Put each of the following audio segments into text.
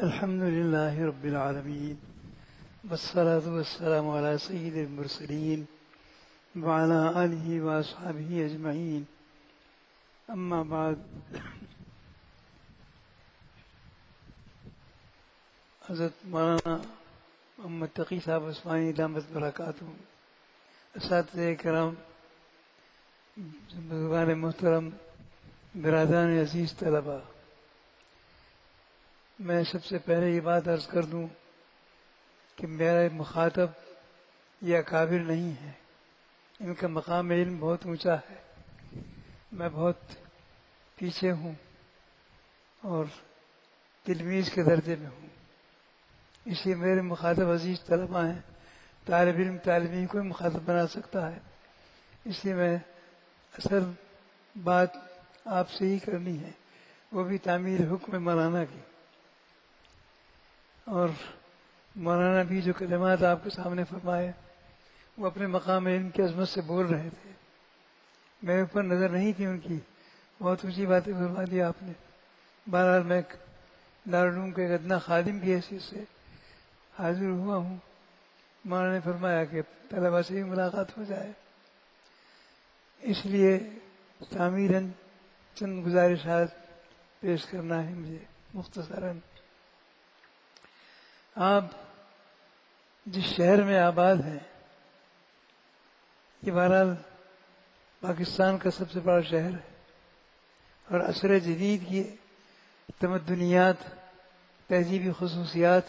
الحمد لله رب العالمين والصلاة والسلام على سيد المرسلين وعلى آله وأصحابه أجمعين أما بعد. حضرت مولانا محمد تقی صاحب عثمانی دامت برکاتہ، اساتذہ کرام، بزرگان محترم، برادران عزیز طلباء، میں سب سے پہلے یہ بات عرض کر دوں کہ میرا مخاطب یہ اکابر نہیں ہے، ان کا مقام علم بہت اونچا ہے، میں بہت پیچھے ہوں اور تلمیذ کے درجے میں ہوں. اس لیے میرے مخاطب عزیز طلباء ہیں. طالب علم طالبین کوئی مخاطب بنا سکتا ہے، اس لیے میں اصل بات آپ سے ہی کرنی ہے، وہ بھی تعمیل حکم مولانا کی. اور مولانا بھی جو کلمات آپ کے سامنے فرمائے وہ اپنے مقام علم کی عظمت سے بول رہے تھے، میرے اوپر نظر نہیں تھی ان کی. بہت اونچی باتیں فرما دی آپ نے. بہرحال میں دارالعلوم کے ایک ادنا خادم کی حیثیت سے حاضر ہوا ہوں. مولانا نے فرمایا کہ طلبا سے بھی ملاقات ہو جائے، اس لیے تعمیراً چند گزارشات پیش کرنا ہے مجھے مختصراً. آپ جس شہر میں آباد ہیں یہ بہرحال پاکستان کا سب سے بڑا شہر ہے، اور عصر جدید کی تمدنیات، تہذیبی خصوصیات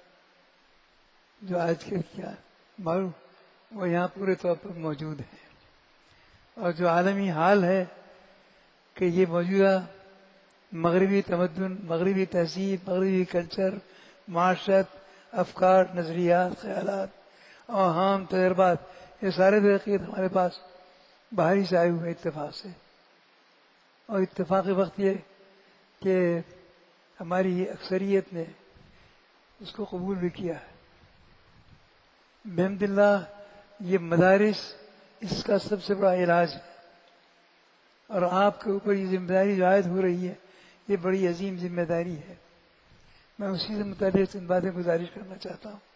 جو آج کل کیا معروف وہ یہاں پورے طور پر موجود ہیں. اور جو عالمی حال ہے کہ یہ موجودہ مغربی تمدن، مغربی تہذیب، مغربی کلچر، معاشرت، افکار، نظریات، خیالات، اوہام، تجربات، یہ سارے درقیت ہمارے پاس باہری سے آئے ہوئے اتفاق سے. اور اتفاقی وقت یہ کہ ہماری اکثریت نے اس کو قبول بھی کیا ہے. بحمد اللہ یہ مدارس اس کا سب سے بڑا علاج ہے، اور آپ کے اوپر یہ ذمہ داری جو عائد ہو رہی ہے یہ بڑی عظیم ذمہ داری ہے. میں اسی سے متعلق چند باتیں گزارش کرنا چاہتا ہوں.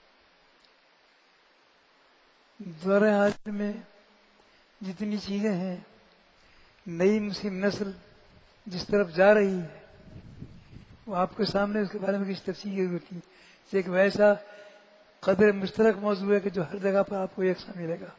دور حاضر میں جتنی چیزیں ہیں، نئی مسلم نسل جس طرف جا رہی ہے وہ آپ کے سامنے اس کے بارے میں کسی تفصیل کی ضرورت نہیں. ایک ویسا قدر مشترک موضوع ہے کہ جو ہر جگہ پر آپ کو یکساں ملے گا.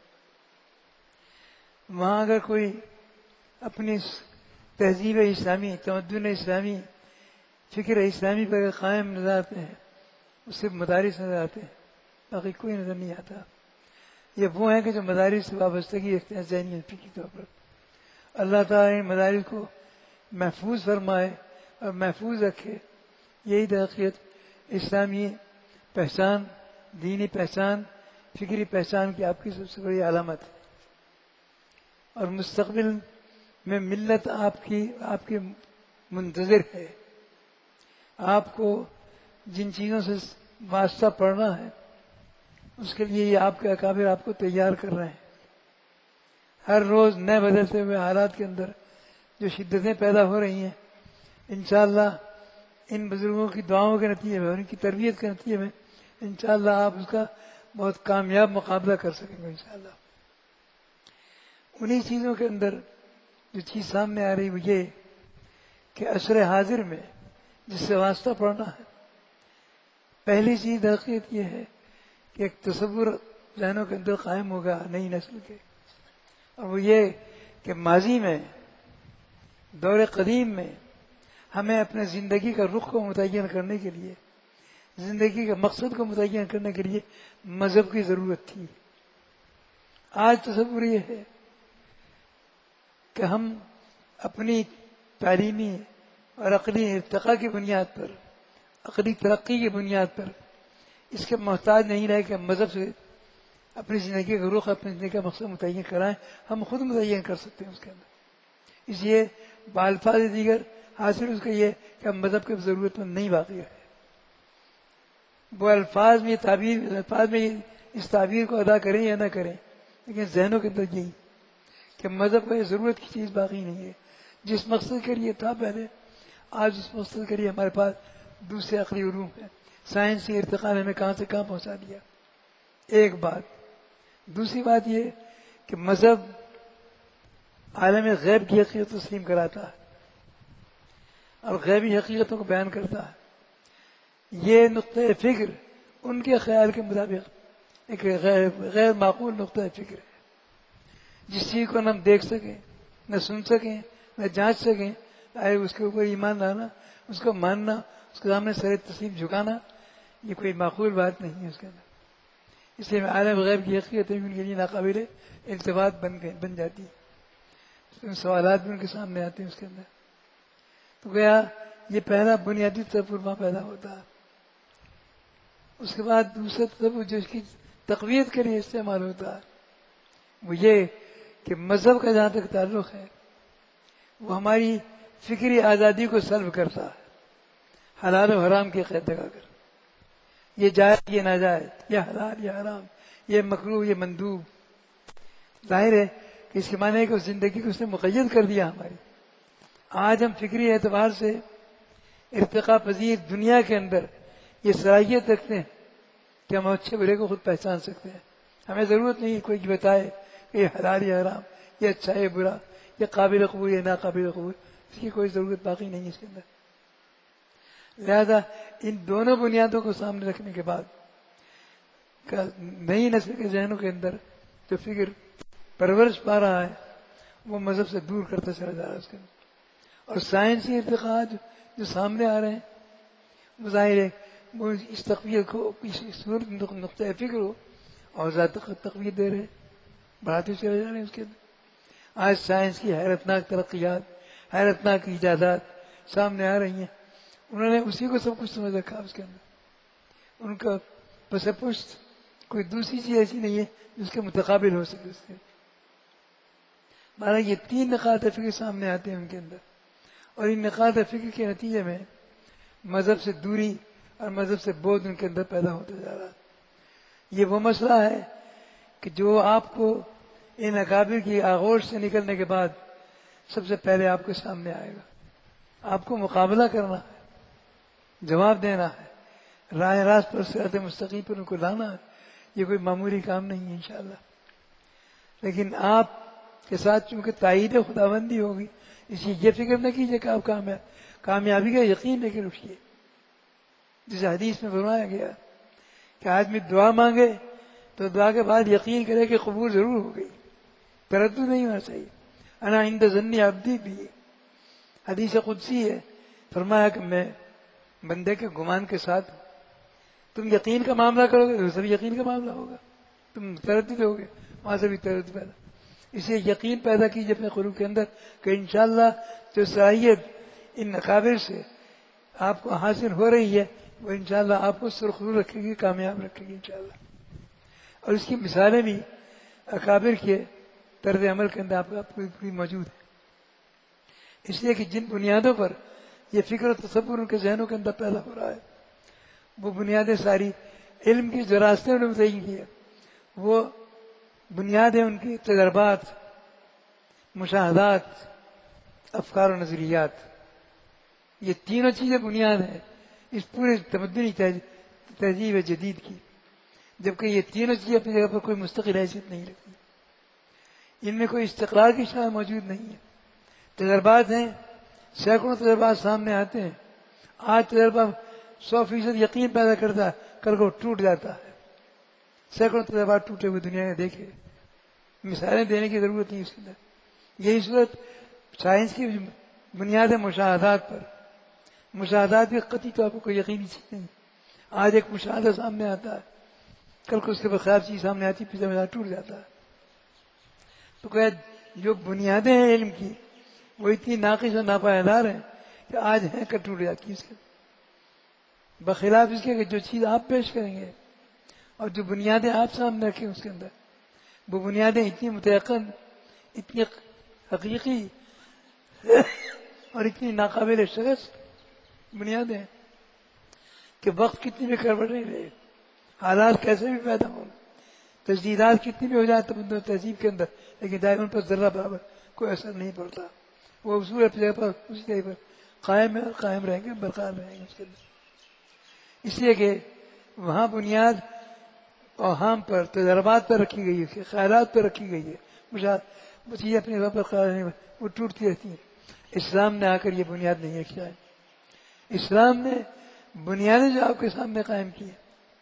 وہاں اگر کوئی اپنی تہذیب اسلامی، تمدن اسلامی، فکر اسلامی پر اگر قائم نظر آتے ہیں، اس سے مدارس نظر آتے ہیں، باقی کوئی نظر نہیں آتا. یہ وہ ہیں کہ جو مدارس سے وابستگی رکھتے ہیں ذہنی فکری طور پر. اللہ تعالیٰ نے مدارس کو محفوظ فرمائے اور محفوظ رکھے. یہی درقیت اسلامی پہچان، دینی پہچان، فکری پہچان کی آپ کی سب سے بڑی علامت ہے. اور مستقبل میں ملت آپ کی منتظر ہے. آپ کو جن چیزوں سے واسطہ پڑنا ہے اس کے لیے یہ آپ کے اکابر آپ کو تیار کر رہے ہیں. ہر روز نئے بدلتے ہوئے حالات کے اندر جو شدتیں پیدا ہو رہی ہیں، انشاءاللہ ان بزرگوں کی دعاؤں کے نتیجے میں اور ان کی تربیت کے نتیجے میں انشاءاللہ آپ اس کا بہت کامیاب مقابلہ کر سکیں گے انشاءاللہ. انہی چیزوں کے اندر جو چیز سامنے آ رہی وہ یہ کہ عصر حاضر میں جس سے واسطہ پڑنا ہے، پہلی چیز حقیقت یہ ہے کہ ایک تصور ذہنوں کے اندر قائم ہوگا نئی نسل کے، اور وہ یہ کہ ماضی میں، دور قدیم میں ہمیں اپنے زندگی کا رخ کو متعین کرنے کے لیے، زندگی کے مقصد کو متعین کرنے کے لیے مذہب کی ضرورت تھی. آج تصور یہ ہے کہ ہم اپنی تعلیمی اور عقلی ارتقاء کی بنیاد پر، عقلی ترقی کی بنیاد پر اس کے محتاج نہیں رہے کہ ہم مذہب سے اپنی زندگی کا رخ، اپنی زندگی کا مقصد متعین کرائیں. ہم خود متعین کر سکتے ہیں اس کے اندر. اس لیے بالفاظ دیگر حاصل اس کا یہ کہ ہم مذہب کی ضرورت مند نہیں باقی ہے. وہ الفاظ میں اس تعبیر کو ادا کریں یا نہ کریں، لیکن ذہنوں کے اندر یہی کہ مذہب کو یہ ضرورت کی چیز باقی نہیں ہے. جس مقصد کے لیے تھا پہلے، آج اس مقصد کے لیے ہمارے پاس دوسرے عقلی علوم ہیں، سائنسی ارتقاء نے ہمیں کہاں سے کہاں پہنچا دیا، ایک بات۔ دوسری بات یہ کہ مذہب عالم غیب کی حقیقت تسلیم کراتا ہے اور غیبی حقیقتوں کو بیان کرتا ہے۔ یہ نقطۂ فکر ان کے خیال کے مطابق ایک غیر معقول نقطۂ فکر ہے، جس چیز کو نہ ہم دیکھ سکیں، نہ سن سکیں، نہ جانچ سکیں، آئے اس کے اوپر ایمان لانا، اس کو ماننا، اس کے سامنے سر تسلیم جھکانا، یہ کوئی معقول بات نہیں ہے اس کے اندر۔ اس لیے عالم غیب کی حقیقت ان کے لیے ناقابل التفات بن جاتی ہے، سوالات بھی ان کے سامنے آتے ہیں اس کے اندر۔ تو گیا یہ پہلا بنیادی تصور وہاں پیدا ہوتا ہے۔ اس کے بعد دوسرا تصور جو اس کی تقویت کے لیے استعمال ہوتا ہے وہ یہ کہ مذہب کا جہاں تک تعلق ہے وہ ہماری فکری آزادی کو سلب کرتا ہے، حلال و حرام کی قید لگا کر، یہ جائز یہ ناجائز، یہ حلال یہ حرام، یہ مکروہ یہ مندوب۔ ظاہر ہے کہ اس کے معنی ہے کہ اس زندگی کو اس نے مقید کر دیا ہماری۔ آج ہم فکری اعتبار سے ارتقاء پذیر دنیا کے اندر یہ صلاحیت رکھتے ہیں کہ ہم اچھے برے کو خود پہچان سکتے ہیں۔ ہمیں ضرورت نہیں ہے کوئی بتائے کہ یہ حلال یا حرام، یہ اچھا یہ برا، یہ قابل قبول یہ ناقابل قبول، اس کی کوئی ضرورت باقی نہیں ہے اس کے اندر۔ لہذا ان دونوں بنیادوں کو سامنے رکھنے کے بعد نئی نسل کے ذہنوں کے اندر جو فکر پرورش پا رہا ہے وہ مذہب سے دور کرتا چلا جا رہا ہے اس کے اندر۔ اور سائنسی ارتقاء جو سامنے آ رہے ہیں وہ ظاہر ہے وہ اس تقویت کو اس صورت نقطۂ فکر ہو اور ذات تقویت دے رہے، بڑھاتے چلے جا رہے ہیں اس کے اندر۔ آج سائنس کی حیرتناک ترقیات، حیرتناک ایجادات سامنے آ رہی ہیں، انہوں نے اسی کو سب کچھ سمجھ رکھا اس کے اندر۔ ان کا پس پشت کوئی دوسری چیز ایسی نہیں ہے جس کے متقابل ہو سکے اس کے۔ مہاراج یہ تین نقاط فکر سامنے آتے ہیں ان کے اندر، اور ان نقاط فکر کے نتیجے میں مذہب سے دوری اور مذہب سے بودھ ان کے اندر پیدا ہوتا جا رہا ہے۔ یہ وہ مسئلہ ہے کہ جو آپ کو ان اکابر کی آغوش سے نکلنے کے بعد سب سے پہلے آپ کے سامنے آئے گا۔ آپ کو مقابلہ کرنا ہے، جواب دینا ہے، راہ راست پر صراط مستقیم پر ان کو لانا ہے۔ یہ کوئی معمولی کام نہیں ہے انشاءاللہ، لیکن آپ کے ساتھ چونکہ تائید خداوندی ہوگی، اس لیے یہ فکر نہ کیجیے کہ آپ کامیابی کا یقین لے کے رکھیے۔ جس حدیث میں فرمایا گیا کہ آدمی دعا مانگے تو دعا کے بعد یقین کرے کہ قبول ضرور ہو گئی، تردد نہیں ہونا چاہیے۔ انا عند ظن عبدی بھی حدیث قدسی ہے، فرمایا کہ میں بندے کے گمان کے ساتھ ہوں۔ تم یقین کا معاملہ کرو گے تو سب یقین کا معاملہ ہوگا، تم تردد ہوگے وہاں سے بھی تردد پیدا۔ اسے یقین پیدا کیجیے اپنے قلوب کے اندر کہ انشاءاللہ جو صلاحیت ان اکابر سے آپ کو حاصل ہو رہی ہے وہ انشاءاللہ آپ کو سرخرو رکھے گی، کامیاب رکھے گی انشاءاللہ۔ اور اس کی مثالیں بھی اکابر کے طرز عمل کے اندر آپ کو موجود ہیں۔ اس لیے کہ جن بنیادوں پر یہ فکر و تصور ان کے ذہنوں کے اندر پیدا ہو رہا ہے وہ بنیادیں ساری علم کی جو راستے انہوں نے بتائی کی ہے وہ بنیادیں ان کی تجربات، مشاہدات، افکار و نظریات، یہ تینوں چیزیں بنیاد ہیں اس پورے تمدنی تہذیب جدید کی، جبکہ یہ تینوں چیزیں اپنی جگہ پر کوئی مستقل حیثیت نہیں رکھتی، ان میں کوئی استقلال کی شاید موجود نہیں ہے۔ تجربات ہیں، سینکڑوں تجربات سامنے آتے ہیں، آج تجربہ 100% یقین پیدا کرتا ہے، کل کو ٹوٹ جاتا ہے۔ سینکڑوں تجربات ٹوٹے ہوئے دنیا میں دیکھے، مثالیں دینے کی ضرورت نہیں اس کے اندر۔ یہی صورت سائنس کی بنیاد ہے مشاہدات پر۔ مشاہدات بھی قطعی طور پر کوئی یقینی چیز نہیں۔ آج ایک مشاہدہ سامنے آتا ہے، کل کو اس کے بخلاف چیز سامنے آتی ہے، پھر ٹوٹ جاتا ہے۔ تو کہ جو بنیادیں ہیں علم کی وہ اتنی ناقص اور ناپائیدار ہیں کہ آج ہیں کل ٹوٹ جاتی ہے اس کے، بخلاف اس کے کہ جو چیز آپ پیش کریں گے اور جو بنیادیں آپ سامنے رکھیں اس کے اندر، وہ بنیادیں اتنی متیقن، اتنی حقیقی اور اتنی ناقابل شکست بنیادیں ہیں کہ وقت کتنی بھی گڑبڑ نہیں رہے، حالات کیسے بھی پیدا ہوں، تجدیدات کتنی بھی ہو جائے تمدن و تہذیب کے اندر، لیکن دائما ان پر ذرہ برابر کوئی اثر نہیں پڑتا۔ وہ اصول اپنی جگہ پر اسی جگہ پر قائم ہے اور قائم رہیں گے، برقرار رہیں گے اس کے اندر۔ اس لیے کہ وہاں بنیاد اوہام پر، تجربات پر رکھی گئی ہے، خیالات پر رکھی گئی ہے، وہ چیزیں اپنے وقت پر قرار نہیں، وہ ٹوٹتی رہتی ہیں۔ اسلام نے آ کر یہ بنیاد نہیں رکھی ہے۔ اسلام نے بنیادیں جو آپ کے سامنے قائم کی ہیں،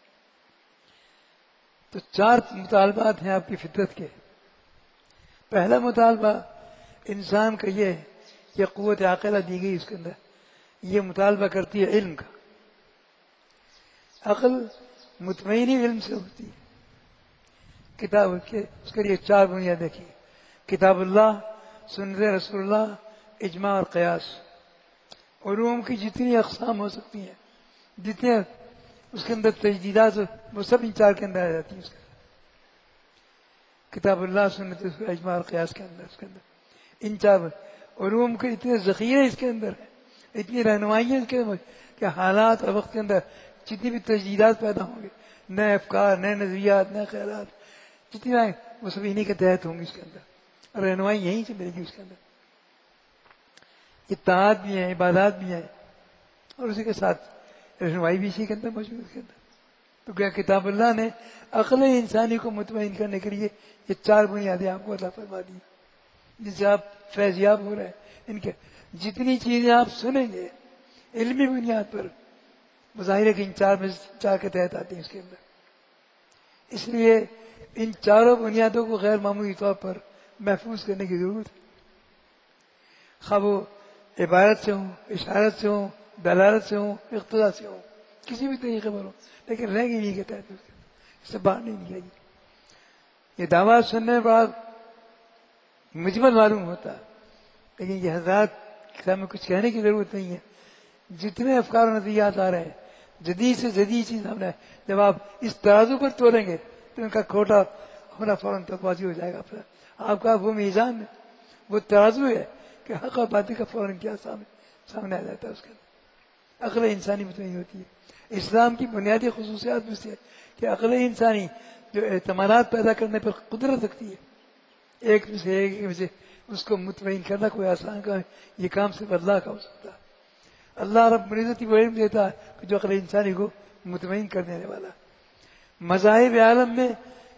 تو 4 مطالبات ہیں آپ کی فطرت کے۔ پہلا مطالبہ انسان کا یہ ہے کہ قوت عاقلہ دی گئی اس کے اندر، یہ مطالبہ کرتی ہے علم کا۔ عقل مطمئن علم سے ہوتی ہے۔ کتاب کے اس کے لیے 4 بنیادیں کی، کتاب اللہ، سنت رسول اللہ، اجماع اور قیاس۔ علوم کی جتنی اقسام ہو سکتی ہیں، جتنے اس کے اندر تجدیدات، وہ سب ان 4 کے اندر آ جاتی ہیں۔ اس کے کتاب اللہ، سنت رسول اللہ، اجماع اور قیاس کے اندر، اس کے اندر ان 4 علوم کے اتنے ذخیرے اس کے اندر ہیں، اتنی رہنمائیاں اس کے اندر کہ حالات اور وقت کے اندر جتنی بھی تجدیدات پیدا ہوں گے، نئے افکار، نئے نظریات، نئے خیالات جتنی آئیں، وہ سب انہی کے تحت ہوں گے اس کے اندر، اور رہنمائی یہیں سے ملے گی اس کے اندر۔ اطاعت بھی ہیں، عبادات بھی ہیں، اور اسی کے ساتھ رہنمائی بھی اسی کے اندر موجود ہے۔ اس کے اندر تو کیا کتاب اللہ نے عقل انسانی کو مطمئن کرنے کے لیے یہ 4 بنیادیں آپ کو عطا فرما دی، جن سے آپ فیضیاب ہو رہے ہیں۔ ان کے جتنی چیزیں آپ سنیں گے علمی بنیاد پر، ظاہر ہے کہ ان 4 میں 4 کے تحت آتی ہیں اس کے اندر۔ اس لیے ان 4 بنیادوں کو غیر معمولی طور پر محفوظ کرنے کی ضرورت ہے، خواہ وہ عبارت سے ہوں، اشارت سے ہوں، دلالت سے ہوں، اقتضاء سے ہوں، کسی بھی طریقے پر ہوں، لیکن رہ گئی نہیں کے تحت اس سے باہر نہیں نکلے گی۔ یہ دعویٰ سننے میں بڑا مجمل معلوم ہوتا ہے، لیکن یہ حضرات کے سامنے کچھ کہنے کی ضرورت نہیں ہے۔ جتنے افکار و نظریات آ رہے ہیں، جدید سے جدید چیز ہم نے، جب آپ اس ترازو پر تولیں گے تو ان کا کھوٹا ہونا فوراً تقاضی ہو جائے گا۔ پھر آپ کا وہ میزان ہے، وہ ترازو ہے کہ حق اور باطل کا فوراً کیا سامنے آ جاتا ہے۔ اس کے اندر عقل انسانی مطمئن ہوتی ہے۔ اسلام کی بنیادی خصوصیات میں سے کہ عقل انسانی جو اعتمادات پیدا کرنے پر قدرت رکھتی ہے، ایک میں سے اس کو مطمئن کرنا کوئی آسان کام، یہ کام صرف اللہ کا ہو سکتا ہے۔ اللہ رب العزت وہ علم دیتا ہے کہ جو عقل انسانی کو مطمئن کر دینے والا۔ مذاہب عالم میں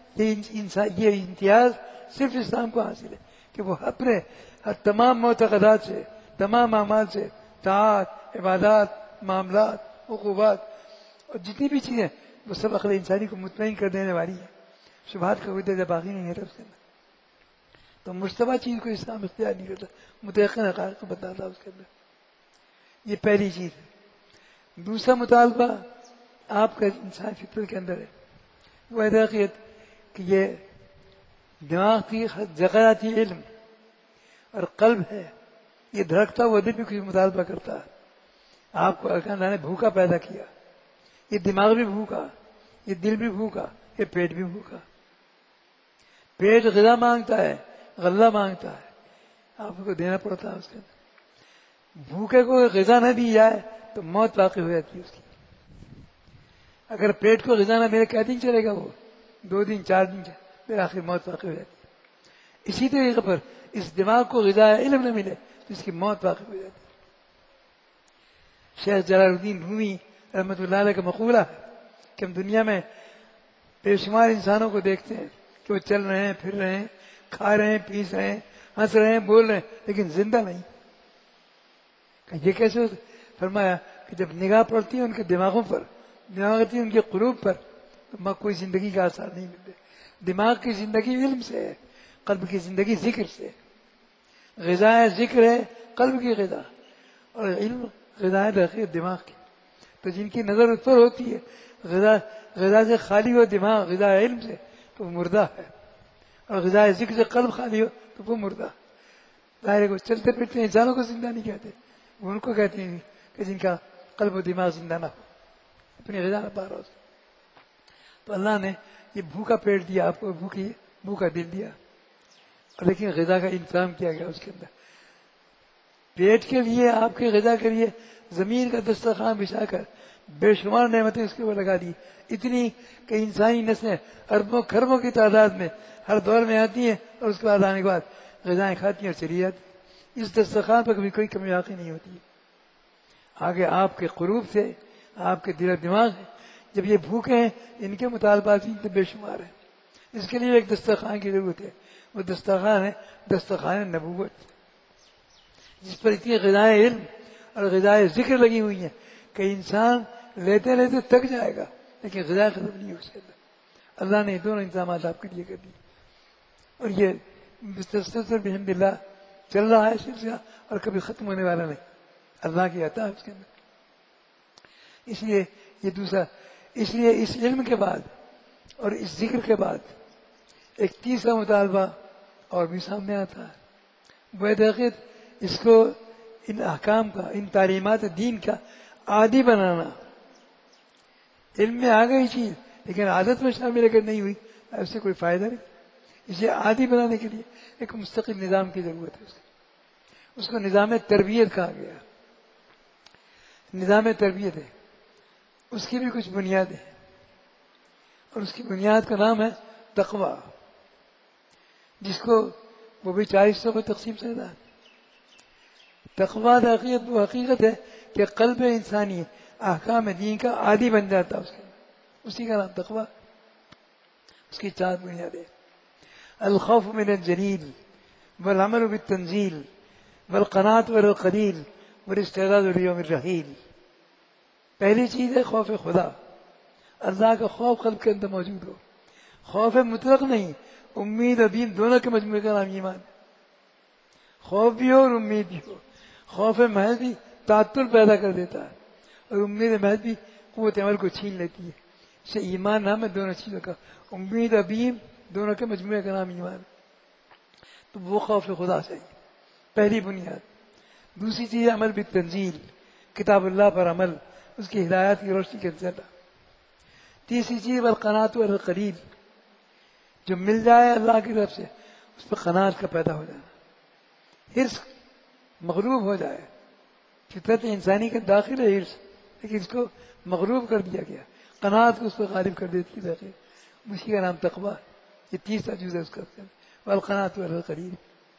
یہ امتیاز صرف اسلام کو حاصل ہے کہ وہ اپنے تمام معتقدات سے، تمام اعمال سے، طاعات، عبادات، معاملات، عقوبات اور جتنی بھی چیزیں، وہ سب عقل انسانی کو مطمئن کر دینے والی ہیں۔ شبہات کا کوئی درجہ باقی نہیں ہے اس کے اندر۔ تو مشتبہ چیز کو اسلام اختیار نہیں کرتا، متيقن حقائق کو بتاتا اس کے اندر۔ یہ پہلی چیز ہے۔ دوسرا مطالبہ آپ کا انسان فطرت کے اندر ہے، وہ حقیقت کہ یہ دماغ کی ذخیراتی علم اور قلب ہے، یہ دھڑکتا ہوا دل بھی کچھ مطالبہ کرتا ہے۔ آپ کو اللہ نے بھوکا پیدا کیا، یہ دماغ بھی بھوکا، یہ دل بھی بھوکا، یہ پیٹ بھی بھوکا۔ پیٹ غذا مانگتا ہے، غلہ مانگتا ہے، آپ کو دینا پڑتا ہے اس کے اندر۔ بھوکے کو غذا نہ دی جائے تو موت واقع ہو جاتی ہے اس کی۔ اگر پیٹ کو غذا نہ ملے کیا دن چلے گا، وہ 2 دن 4 دن پھر آخر موت واقع ہو جاتی ہے۔ اسی طریقے پر اس دماغ کو غذا علم نہ ملے تو اس کی موت واقع ہو جاتی ہے۔ شیخ جلال الدین رومی رحمۃ اللہ علیہ کا مقولہ ہے کہ ہم دنیا میں بے شمار انسانوں کو دیکھتے ہیں کہ وہ چل رہے ہیں، پھر رہے ہیں، کھا رہے ہیں، پیس رہے ہیں، ہنس رہے ہیں، بول رہے ہیں، لیکن زندہ نہیں۔ یہ کیسے ہوتا؟ فرمایا کہ جب نگاہ پڑتی ہے ان کے دماغوں پر، نگاہ پڑتی ہے ان کے قلوب پر، تو کوئی زندگی کا آثار نہیں ملتے۔ دماغ کی زندگی علم سے ہے، قلب کی زندگی ذکر سے۔ غذا ذکر ہے قلب کی غذا، اور علم غذا ہے دماغ کی۔ تو جن کی نظر اس پر ہوتی ہے غذا سے خالی ہو دماغ، غذا علم سے، تو وہ مردہ ہے، اور غذا ذکر سے قلب خالی ہو تو وہ مردہ۔ ظاہر کو چلتے پھرتے انسانوں کو زندہ نہیں کہتے، وہ ان کو کہتے ہیں کہ جن کا قلب و دماغ زندہ نہ ہو، اپنی غذا نہ پا رہا ہو۔ تو اللہ نے یہ بھوکا پیٹ دیا آپ کو، بھوکا دل دیا، لیکن غذا کا انتظام کیا گیا اس کے اندر۔ پیٹ کے لیے، آپ کی غذا کے لیے زمین کا دسترخوان بچھا کر بے شمار نعمتیں اس کے اوپر لگا دی، اتنی کہ انسانی نسلیں اربوں خربوں کی تعداد میں ہر دور میں آتی ہیں، اور اس کے بعد آنے کے بعد غذائیں کھاتی ہیں اور چلی جاتی ہیں۔ اس دسترخوان پر کبھی کوئی کمی واقع نہیں ہوتی۔ آگے آپ کے قلوب سے آپ کے دل و دماغ ہے. جب یہ بھوکے ہیں ان کے مطالبات بھی بے شمار ہیں. اس کے لیے ایک دسترخوان کی ضرورت ہے. وہ دسترخوان ہے دسترخوان نبوت، جس پر اتنی غذائیں علم اور غذائیں ذکر لگی ہوئی ہیں کہ انسان لیتے لیتے تک جائے گا لیکن غذا ختم نہیں ہو اس کے اندر. اللہ نے دونوں انتظامات آپ کے لیے کر دیے اور یہ مسلسل بحمد اللہ چل رہا ہے سلسلہ اور کبھی ختم ہونے والا نہیں. اللہ کی عطا ہے اس کے اندر. اس لیے یہ دوسرا، اس لیے اس علم کے بعد اور اس ذکر کے بعد ایک تیسرا مطالبہ اور بھی سامنے آتا ہے. بحقیقت اس کو ان احکام کا، ان تعلیمات دین کا عادی بنانا. علم میں آ گئی چیز لیکن عادت میں شامل اگر نہیں ہوئی اس سے کوئی فائدہ نہیں. اسے عادی بنانے کے لیے ایک مستقل نظام کی ضرورت ہے. اس کو نظام تربیت کہا گیا. نظام تربیت ہے، اس کی بھی کچھ بنیادیں ہیں اور اس کی بنیاد کا نام ہے تقویٰ، جس کو وہ بھی 40 میں تقسیم سے ہے. تقویٰ حقیقت وہ حقیقت ہے کہ قلب انسانی احکام دین کا عادی بن جاتا ہے. اسی کا نام تقویٰ. اس کی 4 بنیادیں: الخوف من الجلیل والعمل بالتنزیل والقناعۃ والقلیل والاستعداد لیوم الرحیل. پہلی چیز ہے خوف خدا. اللہ کا خوف قلب کے اندر موجود ہو. خوف مطلق نہیں، امید ابیم دونوں کے مجموعے کا نام ایمان. خوف بھی ہو اور امید بھی ہو. خوف محض بھی تعطل پیدا کر دیتا ہے اور امید محض بھی قوت عمل کو چھین لیتی ہے. اسے ایمان نام ہے دونوں چیزوں کا. امید ابیم دونوں کے مجموعے کا نام ایمان. تو وہ خوف خدا چاہیے، پہلی بنیاد. دوسری چیز عمل بالتنزیل، کتاب اللہ پر عمل، اس کی ہدایات کی روشنی کے اندر. تیسری چیز والقناعۃ والقلیل، جو مل جائے اللہ کی طرف سے اس پر قناعت کا پیدا ہو جانا. حرص مغلوب ہو جائے. فطرت انسانی کے داخل ہے حرص، لیکن اس کو مغلوب کر دیا گیا. قناعت کو اس پر غالب کر دیتی ہے داخل. اسی کا نام تقویٰ. یہ تیسرا جز ہے اس کا، والقناعۃ والقلیل،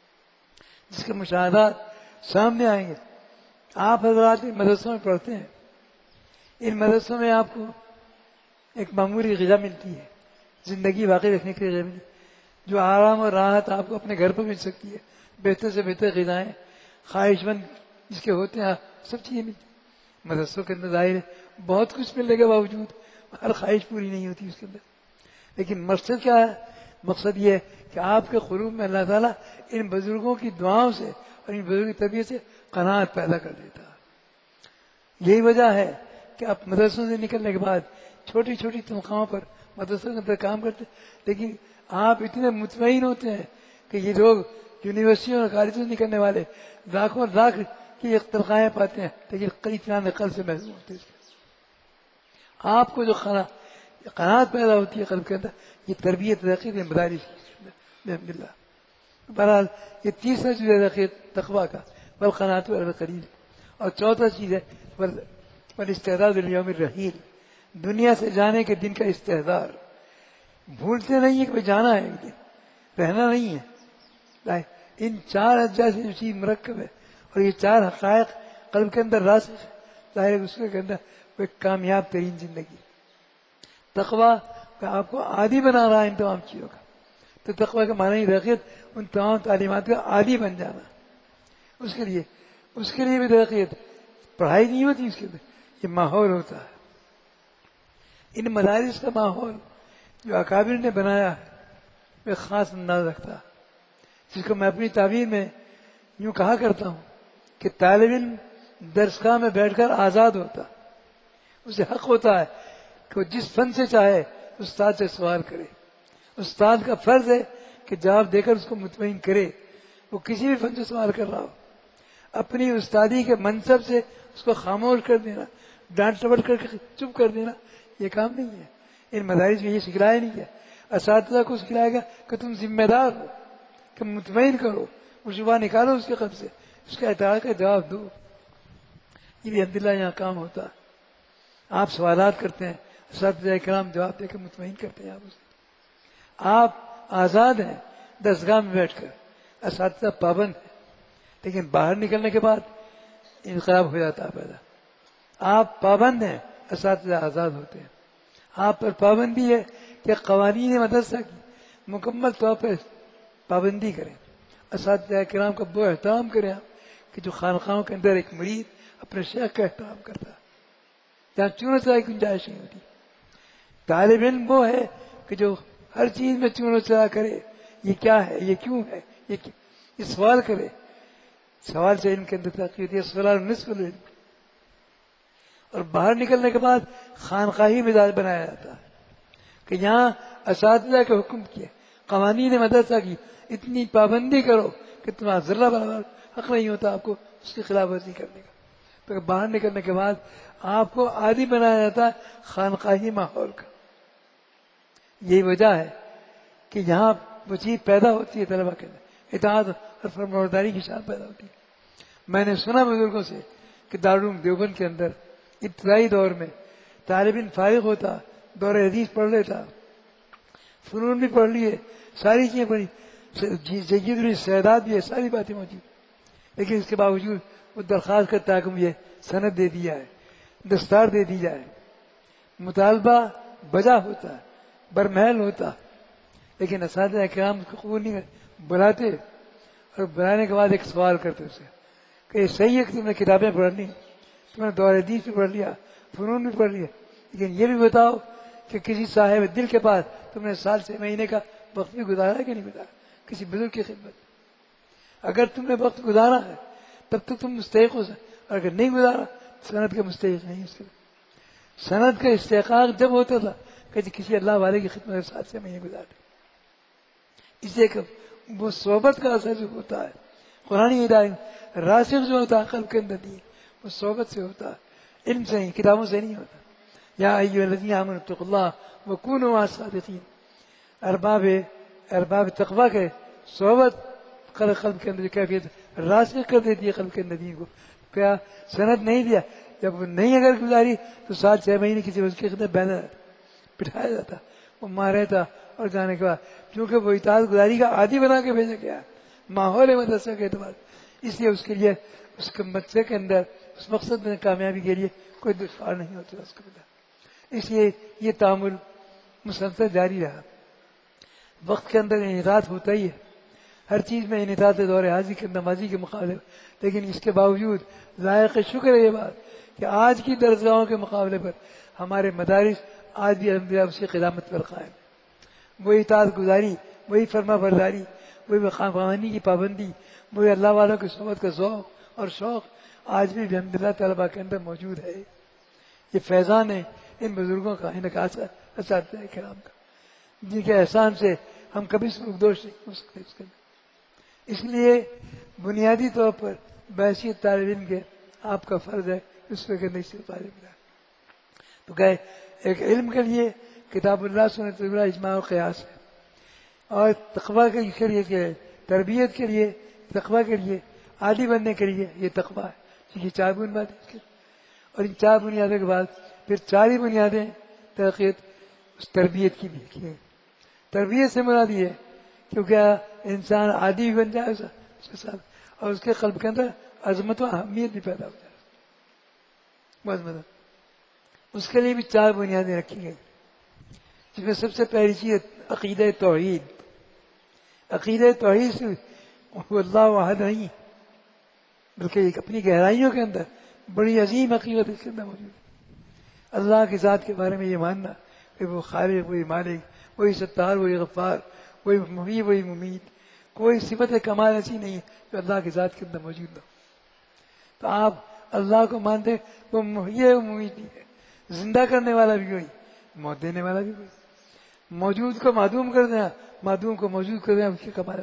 جس کے مشاہدات سامنے آئیں گے. آپ حضرات مدرسوں میں پڑھتے ہیں، ان مدرسوں میں آپ کو ایک معمولی غذا ملتی ہے، زندگی باقی رکھنے کے لیے غذا ملتی ہے، جو آرام اور راحت آپ کو اپنے گھر پر مل سکتی ہے. بہتر سے بہتر غذائیں، خواہش مند جس کے ہوتے ہیں سب چیزیں ملتی ہیں. مدرسوں کے اندر ظاہر ہے بہت کچھ ملنے کے باوجود ہر خواہش پوری نہیں ہوتی اس کے اندر. لیکن مقصد کیا ہے؟ مقصد یہ ہے کہ آپ کے قلوب میں اللہ تعالیٰ ان بزرگوں کی دعاؤں سے اور ان بزرگوں کی تربیت سے قناعت پیدا کر دیتا ہے. یہی وجہ ہے کہ آپ مدرسوں سے نکلنے کے بعد چھوٹی چھوٹی تنخواہوں پر مدرسوں کے اندر کام کرتے، لیکن آپ اتنے مطمئن ہوتے ہیں کہ یہ لوگ یونیورسٹیوں اور کالجوں سے نکلنے والے لاکھوں لاکھ کی تنخواہیں پاتے ہیں لیکن اطمینان قلب سے محروم ہوتے ہیں. آپ کو جو قناعت پیدا ہوتی ہے قلب کے اندر، یہ تربیت عقید مدارس الحمد للہ. بہرحال یہ تیسرا چیز ہے عقید تقویٰ کا، والقناعۃ والقلیل. اور چوتھا چیز ہے والاستعداد لیوم الرحیل، دنیا سے جانے کے دن کا استعدار. بھولتے نہیں ہے کہ جانا ہے ایک دن، رہنا نہیں ہے. ان 4 اجزاء سے جو چیز مرکب ہے اور یہ 4 حقائق قلب کے اندر راسخ ہے، ظاہر اس کے اندر وہ ایک کامیاب ترین زندگی. تقویٰ کا آپ کو عادی بنا رہا ہے ان تمام چیزوں کا. تو تقویٰ کا معنی درخت ان تمام تعلیمات کا عادی بن جانا. اس کے لیے بھی درخت پڑھائی نہیں ہوتی، اس کے اندر یہ ماحول ہوتا ہے. ان مدارس کا ماحول جو اکابر نے بنایا ہے وہ خاص انداز رکھتا ہے، جس کو میں اپنی تعبیر میں یوں کہا کرتا ہوں کہ طالب علم درسگاہ میں بیٹھ کر آزاد ہوتا. اسے حق ہوتا ہے کہ وہ جس فن سے چاہے استاد سے سوال کرے. استاد کا فرض ہے کہ جواب دے کر اس کو مطمئن کرے. وہ کسی بھی فن سے سوال کر رہا ہو، اپنی استادی کے منصب سے اس کو خاموش کر دینا، ڈانٹ ٹپٹ کر کے چپ کر دینا، یہ کام نہیں ہے. ان مدارس میں یہ سکھلایا نہیں ہے. اساتذہ کو سکھلایا گیا کہ تم ذمہ دار ہو، کہ مطمئن کرو، وہ شبہ نکالو اس کے قلب سے، اس کا اعتراض کا جواب دو. یہ بھی الحمدللہ یہاں کام ہوتا ہے. آپ سوالات کرتے ہیں، اساتذہ کرام جواب دے کے مطمئن کرتے ہیں آپ اسے. آپ آزاد ہیں درسگاہ میں بیٹھ کر، اساتذہ پابند ہیں، لیکن باہر نکلنے کے بعد انقلاب ہو جاتا ہے پیدا. آپ پابند ہیں اساتذہ آزاد ہوتے ہیں. آپ پر پابندی ہے کہ قوانین مدرسہ کی مکمل طور پر پابندی کریں. اساتذہ کرام کا وہ احترام کریں آپ کہ جو خانقاہوں کے اندر ایک مرید اپنے شیخ کا احترام کرتا ہے، جہاں چونو چرا کی گنجائش نہیں ہوتی. طالب علم وہ ہے کہ جو ہر چیز میں چونو چرا کرے، یہ کیا ہے، یہ کیوں ہے، یہ سوال کرے. سوال سے علم کے اندر ترقی ہوتی ہے. سوال نصف العلم. اور باہر نکلنے کے بعد خانقاہی مزاج بنایا جاتا ہے کہ یہاں اساتذہ کے حکم کیے، قوانین مدرسہ کی اتنی پابندی کرو کہ تمہارا ذرہ برابر حق نہیں ہوتا آپ کو اس کی خلاف ورزی کرنے کا. تو باہر نکلنے کے بعد آپ کو عادی بنایا جاتا ہے خانقاہی ماحول کا. یہی وجہ ہے کہ یہاں وہ چیز پیدا ہوتی ہے طلبہ کے اندر، اطاعت اور فرمانبرداری کی شان پیدا ہوتی ہے. میں نے سنا بزرگوں سے کہ دارالعلوم دیوبند کے اندر ابتدائی دور میں طالب علم فارغ ہوتا، دور حدیث پڑھ لیتا، فنون بھی پڑھ لیے، ساری چیزیں پڑھی، جید الاستعداد بھی ہے، ساری باتیں موجود، لیکن اس کے باوجود وہ درخواست کرتا ہے کہ مجھے سند دے دیا ہے، دستار دے دی جائے. مطالبہ بجا ہوتا ہے، برمحل ہوتا، لیکن اساتذہ کرام اس کو قبول نہیں کرتے. بلاتے اور بلانے کے بعد ایک سوال کرتے اسے کہ یہ صحیح ہے کہ تم نے کتابیں پڑھ لی، تم نے دور حدیث بھی پڑھ لیا، فنون بھی پڑھ لیا، لیکن یہ بھی بتاؤ کہ کسی صاحب دل کے پاس تم نے سال 6 مہینے کا وقت بھی گزارا ہے کہ نہیں گزارا کسی بزرگ کی خدمت. اگر تم نے وقت گزارا ہے تب تک تم مستحق ہو سکتے، اور اگر نہیں گزارا سند کا مستحق نہیں. اس کے سند کا استحقاق جب ہوتا تھا کہ کسی اللہ والے کی خدمت میں 7 سے مہینے گزارے. اس لیے کہ وہ صحبت کا اثر جو ہوتا ہے قرآن ہدایت راسخ جو ہوتا ہے قلب کے اندر نہیں، وہ صحبت سے ہوتا ہے، علم سے نہیں، کتابوں سے نہیں ہوتا. یا ایھا الذین آمنوا اتقوا اللہ وکونوا مع الصادقین. ارباب تقویٰ کے صحبت قلب کے اندر کیفیت راسخ کر دیتی ہے قلب کے اندر دین کو. کیا سند نہیں دیا، جب وہ نہیں اگر گزاری تو 7-6 مہینے کسی اس کی خدمت بیٹھا بٹھایا جاتا، وہ مارا تھا. اور جانے کے بعد کیونکہ وہ اطاعت گزاری کا عادی بنا کے بھیجا گیا ماحول مدرسہ کے اعتبار، اس لیے اس کے لیے اس کے بچے کے اندر اس مقصد میں کامیابی کے لیے کوئی دشوار نہیں ہوتا اس کے اندر. اس لیے یہ تعامل مسلسل جاری رہا. وقت کے اندر انحطاط ہوتا ہی ہے، ہر چیز میں انحطاط دور حاضر کے اندر ماضی کے مقابلے، لیکن اس کے باوجود لائق شکر ہے یہ بات کہ آج کی درسگاہوں کے مقابلے پر ہمارے مدارس آج بھی الحمدللہ اس کی قدامت پر قائم. وہی اطاعت گزاری، وہی فرما برداری، وہی قوانین کی پابندی، وہی اللہ والوں کی صحبت کا ذوق اور شوق آج بھی الحمدللہ طلبا کے اندر موجود ہے. یہ فیضان ہے ان بزرگوں کا، ان اساتذہ کرام کا، جن کے احسان سے ہم کبھی سبکدوش نہیں ہو سکتے. اس لیے بنیادی طور پر بحیثیت طالب علم کے آپ کا فرض ہے اس پہ کرنے سے طالب علم. تو کہ ایک علم کے لیے کتاب اللہ سنت اللہ اجماع و قیاس ہے، اور تقویٰ کے لیے تربیت کے لیے تقویٰ کے لیے عادی بننے کے لیے یہ تقویٰ ہے. یہ 4 بنیادیں، اور ان 4 بنیادوں کے بعد پھر 4 ہی بنیادیں ترقیت اس تربیت کی بھی کی. تربیت سے مراد یہ ہے کیونکہ انسان عادی بھی بن جائے اس کے ساتھ، اور اس کے قلب کے اندر عظمت و اہمیت بھی پیدا ہو جائے. بس مطلب اس کے لیے بھی 4 بنیادیں رکھی گئی، جس میں سب سے پہلی چیز عقیدہ توحید. عقیدہ توحید سے وہ اللہ واحد نہیں بلکہ ایک اپنی گہرائیوں کے اندر بڑی عظیم حقیقت اس کے اندر موجود ہے. اللہ کی ذات کے بارے میں یہ ماننا کہ وہ خالق، وہی مالک، وہی ستار، وہی غفار، وہی محیی، وہی ممیت. کوئی صفت کمال ایسی نہیں ہے جو اللہ کی ذات کے اندر موجود نہ ہو. تو آپ اللہ کو مانتے وہ محیی و ممیت نہیں ہے، زندہ کرنے والا بھی وہی، موت دینے والا بھی وہی. موجود کو معدوم کر دینا، معدوم کو موجود کر دینا، اس کے کمال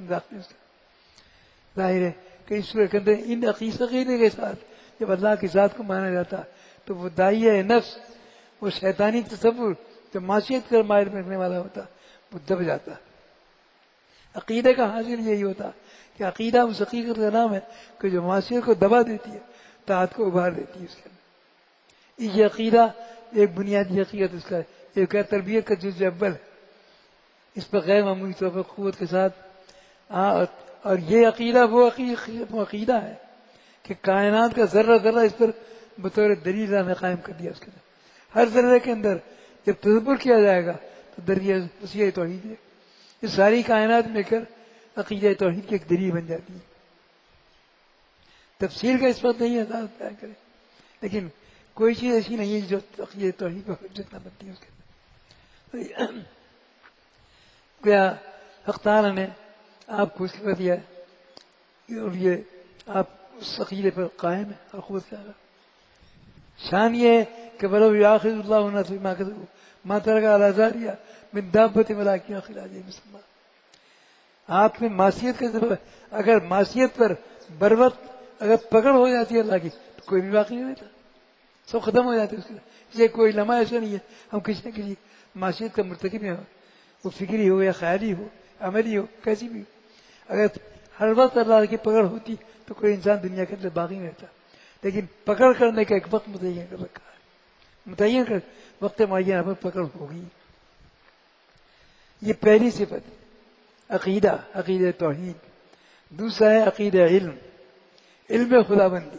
ظاہر ہے کہ اس صورت کے اندر ان عقیدے کے ساتھ جب اللہ کی ذات کو مانا جاتا تو وہ داعیہ نفس، وہ شیطانی تصور جو معصیت کر مائل رکھنے والا ہوتا وہ دب جاتا. عقیدے کا حاصل یہی ہوتا کہ عقیدہ اس حقیقت کا نام ہے کہ جو معصیت کو دبا دیتی ہے، طاعت کو ابھار دیتی ہے. اس کے اندر یہ عقیدہ ایک بنیادی حقیقت اس کا ہے، ایک تربیت کا جز اول ہے. اس پر غیر معمولی طور پر قوت کے ساتھ اور یہ عقیدہ وہ عقیدہ ہے کہ کائنات کا ذرہ ذرہ اس پر بطور دلیل نے قائم کر دیا. اس کے اندر ہر ذرے کے اندر جب تصور کیا جائے گا تو دریا وسیع توحید ہے. یہ ساری کائنات مل کر عقیدہ توحید کی ایک دری بن جاتی ہے. تفصیل کا اس وقت نہیں ہے بیان کرے، لیکن کوئی چیز ایسی نہیں ہے جو عقیدہ توحید کو حجت نہ بنتی ہے اس کے اندر. کیا حق تعالیٰ نے آپ کو سکھا دیا ہے اور یہ آپ اس عقیدے پر قائم ہے اور خود کیا شان یہ ہے کہ ولو یاخذ اللہ الناس بما کسبوا ما ترک علی ظہرها من دابۃ ولکن یؤخذ اجرهم مسمى. آپ میں معصیت کا سبب اگر معصیت پر بر وقت اگر پکڑ ہو جاتی ہے اللہ کی تو کوئی بھی باقی نہیں رہتا، سب ختم ہو جاتے اس کے. یہ کوئی لمحہ ایسا نہیں ہے ہم کسی نہ کسی معصیت کا مرتکب ہیں، وہ فکری ہو یا خیالی ہو عملی ہو کیسی بھی ہو. اگر ہر وقت اللہ کی پکڑ ہوتی تو کوئی انسان دنیا کے اندر باقی نہیں رہتا. لیکن پکڑ کرنے کا ایک وقت متعین کر رکھا ہے، متعین کر وقت معینہ پر پکڑ ہوگی. یہ پہلی صفت عقیدہ، عقیدہ توحید. دوسرا ہے عقیدہ علم، علم خدا بندی.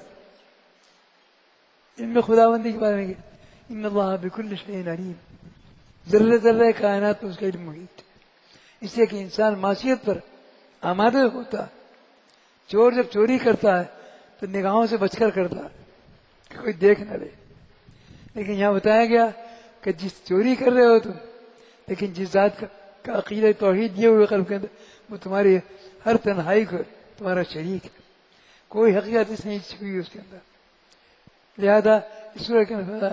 علم خدا بندی کے بارے میں ان اللہ بکل شیء علیم، ذرے ذرے کائنات میں اس کا علم محیط ہے. اس لیے کہ انسان معصیت پر آمادہ ہوتا. چور جب چوری کرتا ہے تو نگاہوں سے بچ کر کرتا ہے کہ کوئی دیکھ نہ لے. لیکن یہاں بتایا گیا کہ جس چوری کر رہے ہو تم، لیکن جس ذات کا عقیدہ توحید یہ ہوئے قلب کے اندر، وہ تمہاری ہر تنہائی کو تمہارا شریک ہے، کوئی حقیقت اس نہیں چھپی اس کے اندر. لہذا اس سورہ کے اندر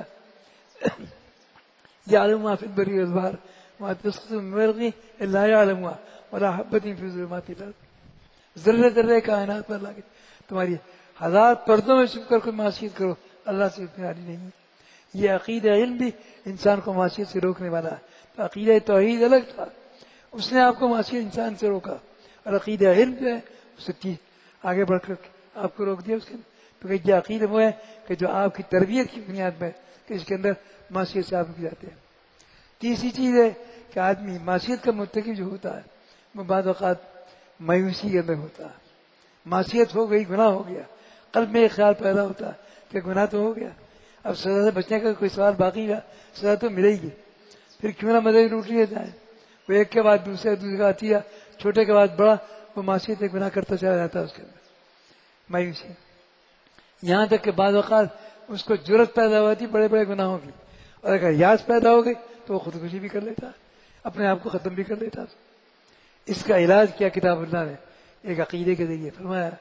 یعلم ما فی البر والبحر وما تسقط من ورق الا یعلمها ولا حبۃ فی ظلمات الارض. ذرے ذرے کائنات پر اللہ کے تمہاری ہزار پردوں میں چھپ کر کوئی معصیت کرو اللہ سے پیاری نہیں ہے. یہ عقیدہ علم بھی انسان کو معصیت سے روکنے والا ہے. تو عقیدہ توحید الگ تھا، اس نے آپ کو معصیت انسان سے روکا، اور عقیدہ علم جو ہے اس سے آگے بڑھ کر آپ کو روک دیا اس کے اندر. تو یہ عقیدہ وہ ہے کہ جو آپ کی تربیت کی بنیاد میں کہ اس کے اندر معصیت سے آپ کی جاتے ہیں. تیسری چیز ہے کہ آدمی معصیت کا مرتکب جو ہوتا ہے وہ بعض اوقات مایوسی کے اندر ہوتا ہے. معصیت ہو گئی، گناہ ہو گیا، قلب میں ایک خیال پیدا ہوتا ہے کہ گناہ تو ہو گیا، اب سزا سے بچنے کا کوئی سوال باقی رہا، سزا تو ملے گی، پھر کیوں نہ مزے لوٹ لیے جائیں. وہ ایک کے بعد دوسرے کا عطیہ، چھوٹے کے بعد بڑا، وہ معصیت گناہ کرتا چلا جاتا ہے اس کے اندر. مایوسی یہاں تک کہ بعض اوقات اس کو جرت پیدا ہوتی بڑے بڑے گناہوں کی، اور اگر یاس پیدا ہو گئی تو وہ خودکشی بھی کر لیتا ہے، اپنے آپ کو ختم بھی کر لیتا ہے. اس کا علاج کیا کتاب اللہ نے ایک عقیدے کے ذریعے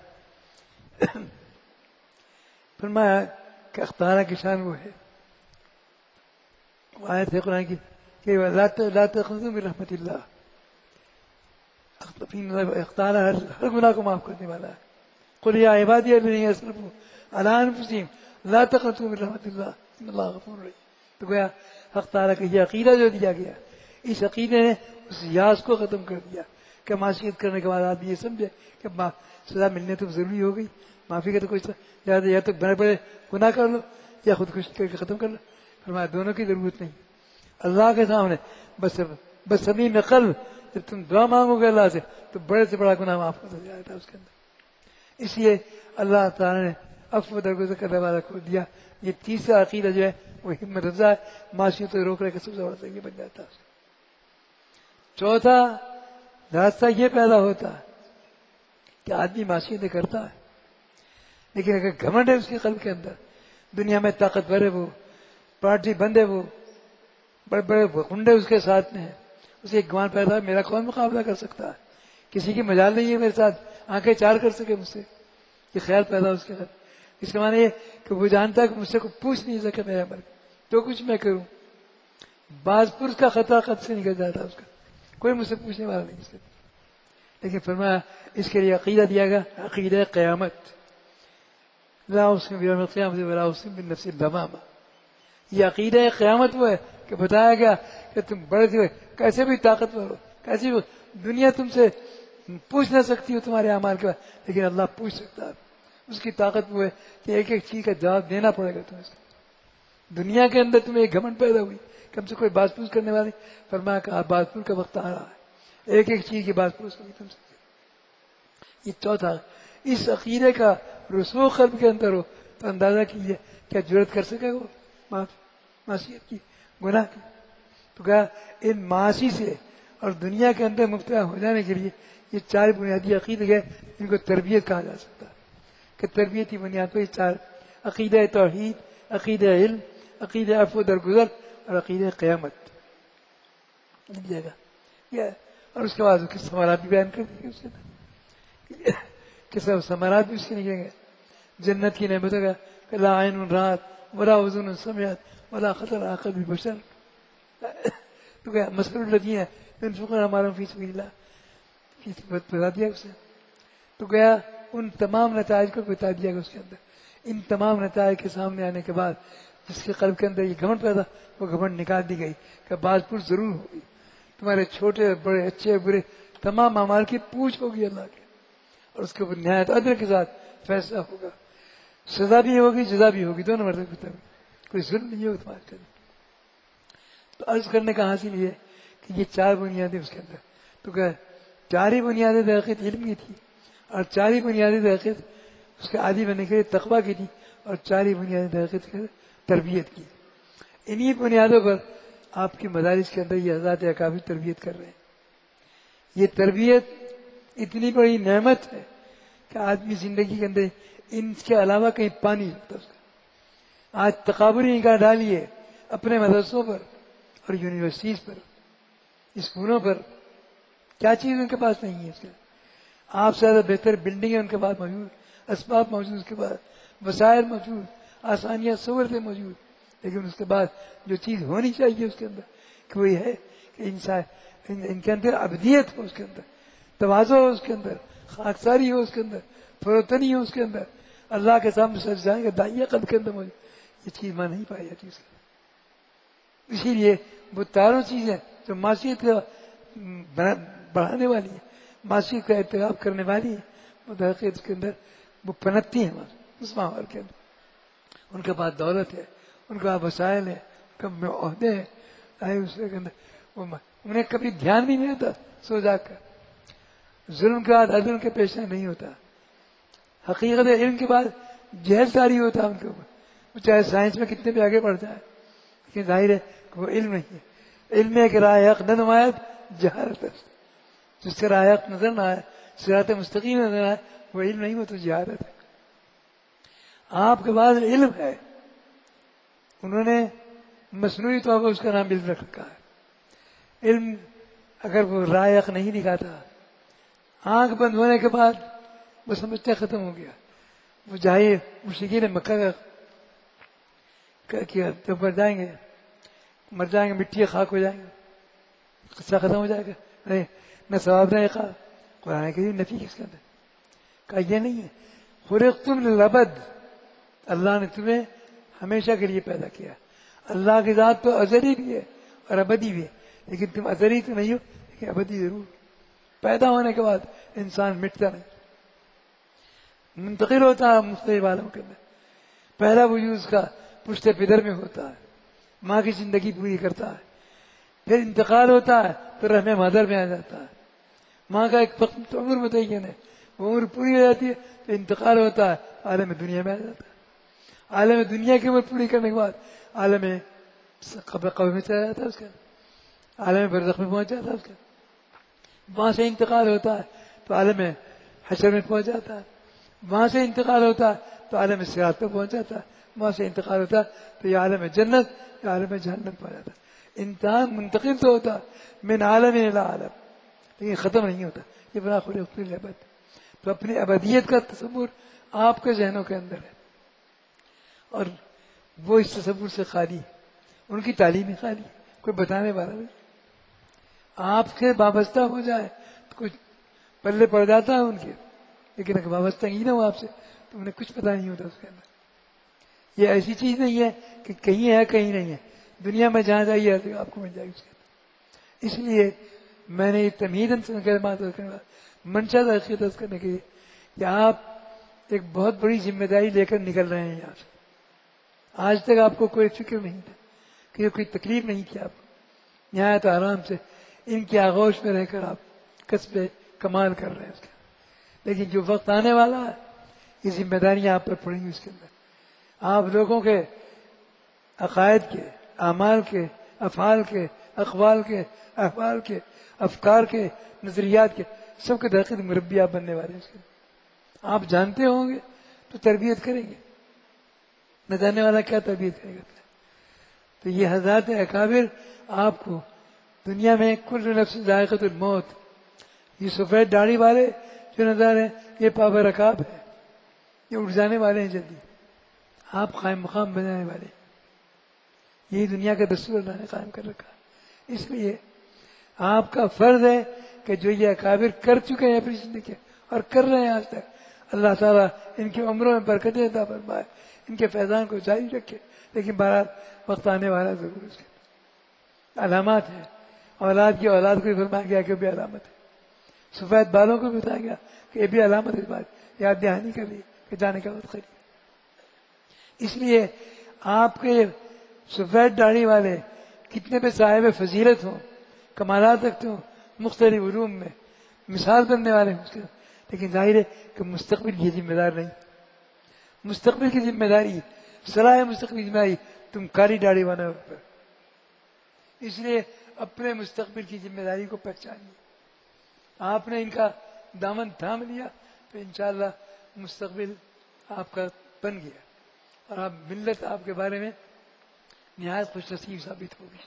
فرمایا کہ اختارہ کی شان وہ ہے، آیت ہے قرآن کی کہ لا تقنطوا من رحمت اللہ، اختارہ ہر گناہ کو معاف کرنے والا ہے. قل یا عبادی الذین اسرفوا علی انفسہم لا تقنطوا من رحمت اللہ ان اللہ غفور رحیم. تو گویا حق تعالیٰ کا یہ عقیدہ جو دیا گیا، اس عقیدے نے اس یاس کو ختم کر دیا کہ معصیت کرنے کے بعد آدمی یہ سمجھے کہ سزا ملنے تو ضروری ہو گئی، معافی کا تو کوئی زیادہ یا تو بڑے بڑے گناہ کر لو یا خودکشی کر کے ختم کر لو. فرمایا دونوں کی ضرورت نہیں. اللہ کے سامنے بس سبھی میں قلب جب تم دعا مانگو گے اللہ سے تو بڑے سے بڑا گناہ معاف ہوتا جائے گا اس کے اندر. اس لیے اللہ تعالیٰ نے عفو درگزر کرنے والا کو دیا. یہ تیسرا عقیدہ جو ہے وہ ہمت افزا ہے، معصیت کو روکنے کا سب سے بڑا ذریعہ بن جاتا ہے. چوتھا راستہ یہ پیدا ہوتا ہے کہ آدمی معصیتیں کرتا ہے، لیکن اگر گھمنڈ ہے اس کے قلب کے اندر، دنیا میں طاقتور ہے، وہ پارٹی بند ہے، وہ بڑے بڑے گنڈے اس کے ساتھ میں ہیں، اسے ایک گمان پیدا ہے میرا کون مقابلہ کر سکتا ہے، کسی کی مجال نہیں ہے میرے ساتھ آنکھیں چار کر سکے مجھ سے. یہ خیال پیدا اس کے اندر. اس کا معنی یہ کہ وہ جانتا ہے کہ مجھ سے کوئی پوچھ نہیں سکے میرے عمل جو کچھ میں کروں. بعض پرس کا خطا خط سے نکل جاتا ہے اس کا، کوئی مجھ سے پوچھنے والا نہیں اس کے. لیکن فرمایا اس کے لیے عقیدہ دیا گیا، عقیدہ قیامت. لا اقسم بیوم القیامۃ ولا اقسم بالنفس اللوامہ. یہ عقیدہ قیامت وہ ہے کہ بتایا گیا کہ تم بڑے سے کیسے بھی طاقتور ہو، کیسے بھی دنیا تم سے پوچھ نہ سکتی ہو تمہارے اعمال کے بعد، لیکن اللہ پوچھ سکتا ہے. اس کی طاقت وہ ہے کہ ایک ایک چیز کا جواب دینا پڑے گا تمہیں. دنیا کے اندر تمہیں ایک گھمنڈ پیدا ہوئی کہ ہم سے کوئی بات پوچھ کرنے والی، فرمایا کہ بات پوچھ کا وقت آ رہا ہے، ایک ایک چیز کی بات پوچھ ہوگی تم سے. یہ چوتھا، اس عقیدے کا رسوخ قلب کے اندر ہو تو اندازہ کیجیے کیا جرت کر سکے وہ بات. معصیت کی، گناہ کی. تو کہا ان معاشی سے اور دنیا کے اندر مبتلا ہو جانے کے لیے یہ 4 بنیادی عقیدے ہیں، ان کو تربیت کہا جا سکتا ہے. کہ تربیتی بنیاد پر یہ 4 عقیدہ توحید، عقیدہ علم، عقیدہ عفو درگزر اور عقیدہ قیامت مل جائے گا. اور اس کے بعد اس کے ثمرات بھی بیان کر دیں گے. اس کے اندر کہ سب ثمرات بھی اس کے نکلیں گے. جنت کی نعمتوں کا کہ لا عین رات ولا اذن سمعت ولا خطر علی قلب بشر. تو کیا مثل الذین ينفقون اموالهم فی سبیل اللہ بتا دیا اسے. تو گیا ان تمام نتائج کو بتا دیا گیا اس کے اندر. ان تمام نتائج کے سامنے آنے کے بعد جس کے قلب کے اندر یہ گھمنڈ پیدا، وہ گھمنڈ نکال دی گئی کہ بعض پر ضرور ہوگی. تمہارے چھوٹے بڑے اچھے برے تمام اعمال کی پوچھ ہوگی اللہ کے، اور اس کے اوپر نہایت عدل کے ساتھ فیصلہ ہوگا. سزا بھی ہوگی، جزا بھی ہوگی، دونوں مرتبہ ہوتا ہے. کوئی ظلم نہیں ہوگا تمہارے اندر. تو عرض کرنے کا حاصل یہ کہ یہ 4 بنیادیں اس کے اندر. تو کہ 4 ہی بنیادیں درخت علم کی تھی، اور 4 ہی بنیادیں درخت اس کے عادی بننے کے لیے تقویٰ کی تھی، اور 4 ہی بنیادیں درخت کے تربیت کی. انہی بنیادوں پر آپ کی مدارس کے اندر یہ حضرات اکابر تربیت کر رہے ہیں. یہ تربیت اتنی بڑی نعمت ہے کہ آدمی زندگی کے اندر ان کے علاوہ کہیں پا نہیں سکتا اس کا. آج تقابری نگاہ ڈالیے اپنے مدرسوں پر اور یونیورسٹیز پر، اسکولوں پر، کیا چیز ان کے پاس نہیں ہے. اس کے آپ سے زیادہ بہتر بلڈنگیں ان کے پاس موجود، اسباب موجود، اس کے بعد وسائل موجود، آسانیاں سہولتیں موجود. لیکن اس کے بعد جو چیز ہونی چاہیے اس کے اندر کہ وہی ہے کہ انسان ان کے اندر ابدیت ہو، اس کے اندر تواضع ہو، اس کے اندر خاکساری ہو، اس کے اندر فروتنی ہو، اس کے اندر اللہ کے سامنے سچ جائیں گے دائیں قلب کے اندر موجود. یہ چیز ماں نہیں پائی جاتی اس کے اندر. اسی لیے وہ تاروں چیزیں جو معاشیت کا بڑھانے والی ہے، معاشیت کا ارتکاب کرنے والی ہے، وہ درخت اس کے اندر وہ پنپتی ہیں اس ماحول کے اندر. ان کے پاس دولت ہے، ان کا وسائل ہے، ان کا عہدے ہیں، اس کے اندر انہیں کبھی دھیان بھی نہیں ہوتا. سو جا کر ظلم کے بعد عدل کے پیش نہیں ہوتا. حقیقت علم کے بعد جہل طاری ہوتا ہے ان کے اوپر. وہ چاہے سائنس میں کتنے بھی آگے بڑھ جائے، لیکن ظاہر ہے کہ وہ علم نہیں ہے. علم ہے کہ راہ حق نہ نمایت جہالت ہے. جس سے راہ حق نظر نہ آئے، صراط مستقیم نظر آئے، وہ علم نہیں، وہ تو جہالت ہے. آپ کے پاس علم ہے، انہوں نے مصنوعی طور پر اس کا نام علم رکھ رکھا ہے. علم اگر وہ راہ حق نہیں دکھاتا، آنکھ بند ہونے کے بعد وہ سمجھتے ختم ہو گیا. وہ جائے مشرکین مکہ کا جب مر جائیں گے مٹی خاک ہو جائیں گے، قصہ ختم ہو جائے گا. نہیں، نہ ثواب نہ عقاب. قرآن کریم نفی کس کے اندر کہا یہ نہیں ہے. خلقتم للابد، اللہ نے تمہیں ہمیشہ کے لیے پیدا کیا. اللہ کی ذات تو ازلی بھی ہے اور ابدی بھی ہے، لیکن تم ازلی تو نہیں ہو لیکن ابدی ضرور. پیدا ہونے کے بعد انسان مٹتا نہیں، منتقل ہوتا ہے مختلف عالم کے اندر. پہلا وجود اس کا پشت پدر میں ہوتا ہے، ماں کی زندگی پوری کرتا ہے. پھر انتقال ہوتا ہے تو رحم مادر میں آ جاتا ہے. ماں کا ایک وقت عمر متعین ہے، وہ عمر پوری ہو جاتی ہے تو انتقال ہوتا ہے، عالم دنیا میں آ جاتا ہے. عالم دنیا کی عمر پوری کرنے کے بعد عالم قبر میں چلا جاتا ہے، اس کا عالم برزخ میں پہنچ جاتا ہے. اس کا وہاں سے انتقال ہوتا ہے تو عالم حشر میں پہنچ جاتا ہے. وہاں سے انتقال ہوتا ہے تو عالم صراط پہ پہنچ جاتا ہے. وہاں سے انتقال ہوتا ہے تو یہ عالم جنت، یہ عالم جہنم پہنچ جاتا ہے. انسان منتقل تو ہوتا من عالم الى عالم، لیکن ختم نہیں ہوتا. یہ بڑا خلقت للابد. تو اپنی ابدیت کا تصور آپ کے ذہنوں کے اندر ہے، اور وہ اس تصور سے خالی. ان کی تعلیم ہی خالی، کوئی بتانے والا نہیں. آپ سے وابستہ ہو جائے تو کچھ پلے پڑ جاتا ہے ان کے، لیکن اگر وابستہ ہی نہ ہو آپ سے تو انہیں کچھ پتہ نہیں ہوتا اس کے اندر. یہ ایسی چیز نہیں ہے کہ کہیں ہے کہیں نہیں ہے. دنیا میں جہاں جائیے آپ کو مل جائے گی اس کے اندر. اس لیے میں نے یہ تمہیدن سے منشا عقیدت کرنے کے لیے کہ آپ ایک بہت بڑی ذمہ داری لے کر نکل رہے ہیں یہاں سے. آج تک آپ کو کوئی فکر نہیں تھا، کہ کوئی تکلیف نہیں تھی آپ کو. نہایت آرام سے ان کی آغوش میں رہ کر آپ کسب کمال کر رہے ہیں اس کا. لیکن جو وقت آنے والا ہے یہ ذمہ داریاں آپ پر پڑیں گی. اس کے اندر آپ لوگوں کے عقائد کے، اعمال کے، افعال کے، اقوال کے، احوال کے، افکار کے، نظریات کے، سب کے درخت مربی آپ بننے والے ہیں. اس کے آپ جانتے ہوں گے تو تربیت کریں گے، نہ جاننے والا کیا تربیت کرے گا. تو یہ حضرات اکابر آپ کو دنیا میں کل نفس ذائقۃ الموت، یہ سفید داڑھی والے جو نظر ہیں یہ پابر رکاب ہے، یہ اٹھ جانے والے ہیں جلدی، آپ قائم مقام بنانے والے ہیں. یہی دنیا کا دستور اللہ نے قائم کر رکھا. اس لیے آپ کا فرض ہے کہ جو یہ اکابر کر چکے ہیں اپنی زندگی اور کر رہے ہیں آج تک، اللہ تعالیٰ ان کی عمروں میں برکتیں عطا فرمائے، ان کے فیضان کو جاری رکھے. لیکن بہرحال وقت آنے والا ضرور. اس کے علامات ہیں، اولاد کی اولاد کو بھی فرمایا گیا کہ بھی علامت ہے، سفید بالوں کو بھی بتایا گیا کہ یہ بھی علامت ہے. اس بات یاد دہانی کر لی کہ جانے کا وقت قریب. اس لیے آپ کے سفید داڑھی والے کتنے بھی صاحب فضیلت ہوں، کمالات رکھتے ہوں مختلف علوم میں، مثال بننے والے ہیں اس کے، لیکن ظاہر ہے کہ مستقبل کی ذمہ دار نہیں. مستقبل کی ذمہ داری، صلاح مستقبل کی ذمہ داری تم کالی داڑھی بنا پر. اس لیے اپنے مستقبل کی ذمہ داری کو پہچانیے. آپ نے ان کا دامن تھام لیا تو انشاءاللہ مستقبل آپ کا بن گیا اور آپ ملت آپ کے بارے میں نہایت خوش نصیب ثابت ہوگی.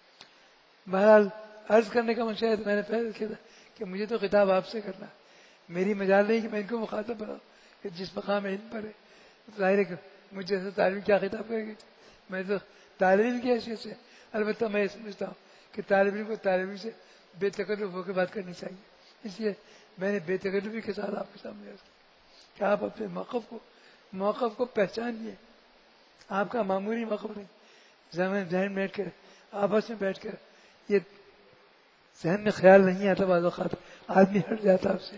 بہرحال عرض کرنے کا منشا ہے، میں نے پہلے کیا تھا کہ مجھے تو خطاب آپ سے کرنا، میری مجال نہیں کہ میں ان کو مخاطب بناؤں کہ جس مقام علم پر ہے. ظاہر ہے کہ مجھے ایسا طالب کیا خطاب کرے گی، میں تو طالب علم کی حیثیت سے. البتہ میں یہ سمجھتا ہوں کہ طالب علم کو طالب علم سے بے تکلف ہو کے بات کرنی چاہیے. اس لیے میں نے بے تکلفی کے ساتھ آپ کے سامنے عرض کیا کہ آپ اپنے موقف کو پہچانیے. آپ کا معمولی موقف نہیں، ذہن بیٹھ کر آپس میں بیٹھ کر یہ ذہن میں خیال نہیں آتا، بعض اوقات آدمی ہٹ جاتا آپ سے.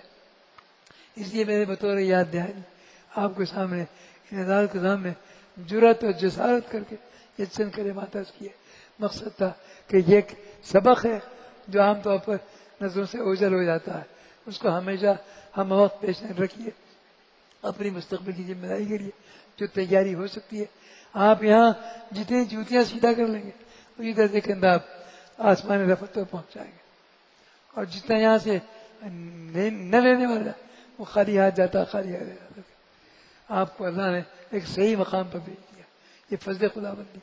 اس لیے میرے بطور یاد دہانی آپ کے سامنے ان عدالت کے سامنے جرأت اور جسارت کر کے یہ چند کلمات عرض کیے. مقصد تھا کہ یہ ایک سبق ہے جو عام طور پر نظروں سے اوجھل ہو جاتا ہے، اس کو ہمیشہ ہم وقت پیش رکھیے. اپنی مستقبل کی ذمہ داری کے لیے جو تیاری ہو سکتی ہے، آپ یہاں جتنی جوتیاں سیدھا کر لیں گے اسی درجے کے اندر آپ آسمانی رفت پر پہنچ جائیں گے. اور جتنا یہاں سے نہ لینے والا وہ خالی ہاتھ جاتا، خالی ہاتھ جاتا. آپ کو اللہ نے ایک صحیح مقام پر بھیج دیا، یہ فضل خدا بندی،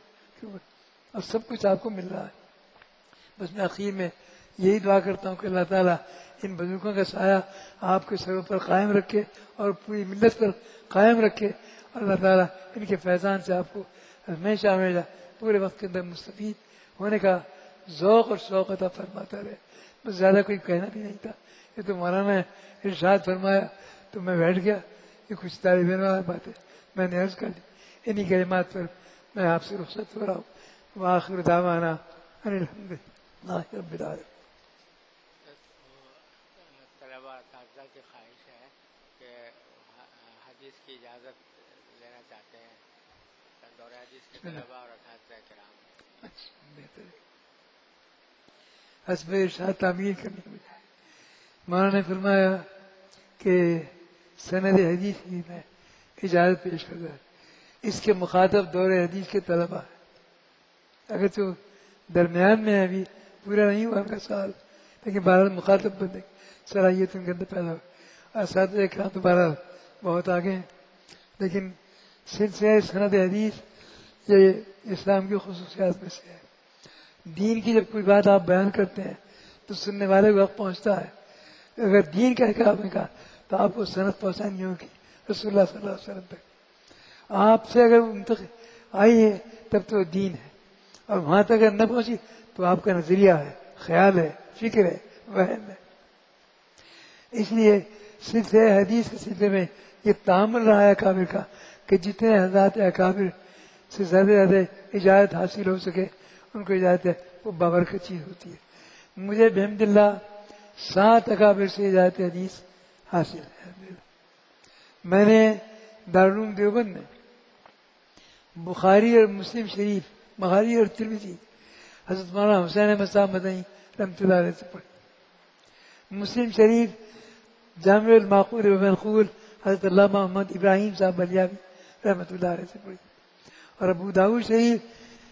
اور سب کچھ آپ کو مل رہا ہے. بس میں اخیر میں یہی دعا کرتا ہوں کہ اللہ تعالیٰ ان بزرگوں کا سایہ آپ کے سروں پر قائم رکھے اور پوری ملت پر قائم رکھے. اللہ تعالیٰ ان کے فیضان سے آپ کو ہمیشہ ہمیشہ پورے وقت کے اندر مستفید ہونے کا ذوق اور شوق عطا فرماتا رہے. بس زیادہ کوئی کہنا بھی نہیں تھا، یہ تو مولانا نے ارشاد فرمایا تو میں بیٹھ گیا. یہ کچھ طالب علم والی بات ہے، میں نے عرض کر دی. انہی کلمات پر میں آپ سے رخصت ہو رہا ہوں. وآخر دعوانا ان الحمدللہ رب العالمین. طلبا اساتذہ کی خواہش ہے کہ حدیث کی اجازت لینا چاہتے ہیں، دور حدیث کے طلبا اور اساتذہ کرام. بہتر حسب ارشاد تعمیر کرنے کی بجائے مولانا نے فرمایا کہ سند حدیث کی میں اجازت پیش کر رہا. اس کے مخاطب دور حدیث کے طلبا ہے، اگر تو درمیان میں ابھی پورا نہیں ہوا ان کا سال، لیکن بہرحال مخاطب بننے کی صلاحیت ان کے اندر پیدا ہو. اساتذہ کرام تو بہرحال بہت آگے ہیں، لیکن سلسلہ سند حدیث یہ اسلام کی خصوصیات میں سے ہے. دین کی جب کوئی بات آپ بیان کرتے ہیں تو سننے والے وقت پہنچتا ہے. اگر دین کہہ کے آپ نے کہا تو آپ کو سند پہنچانی ہوگی رسول اللہ صلی اللہ علیہ وسلم تک. آپ سے اگر ان تک آئی ہے تب تو دین ہے، اور وہاں تک اگر نہ پہنچی تو آپ کا نظریہ ہے، خیال ہے، فکر ہے، وہم ہے. اس لیے سلسلہ حدیث کے سلسلے میں یہ تعامل رہا ہے اکابر کا کہ جتنے حضرات اکابر سے زیادہ زیادہ اجازت حاصل ہو سکے ان کو اجازت ہے، وہ بابرکت چیز ہوتی ہے. مجھے بحمد اللہ 7 اکابر سے اجازت حدیث حاصل ہے. میں نے دارالعلوم دیوبند میں بخاری اور مسلم شریف، بخاری اور ترمذی حضرت مولانا حسین احمد صاحب مدنی رحمۃ اللہ علیہ سے پڑھی. مسلم شریف جامع المعقول و منقول حضرت علامہ محمد ابراہیم صاحب بلیاوی رحمۃ اللہ علیہ سے پڑھی. اور ابو داؤد شریف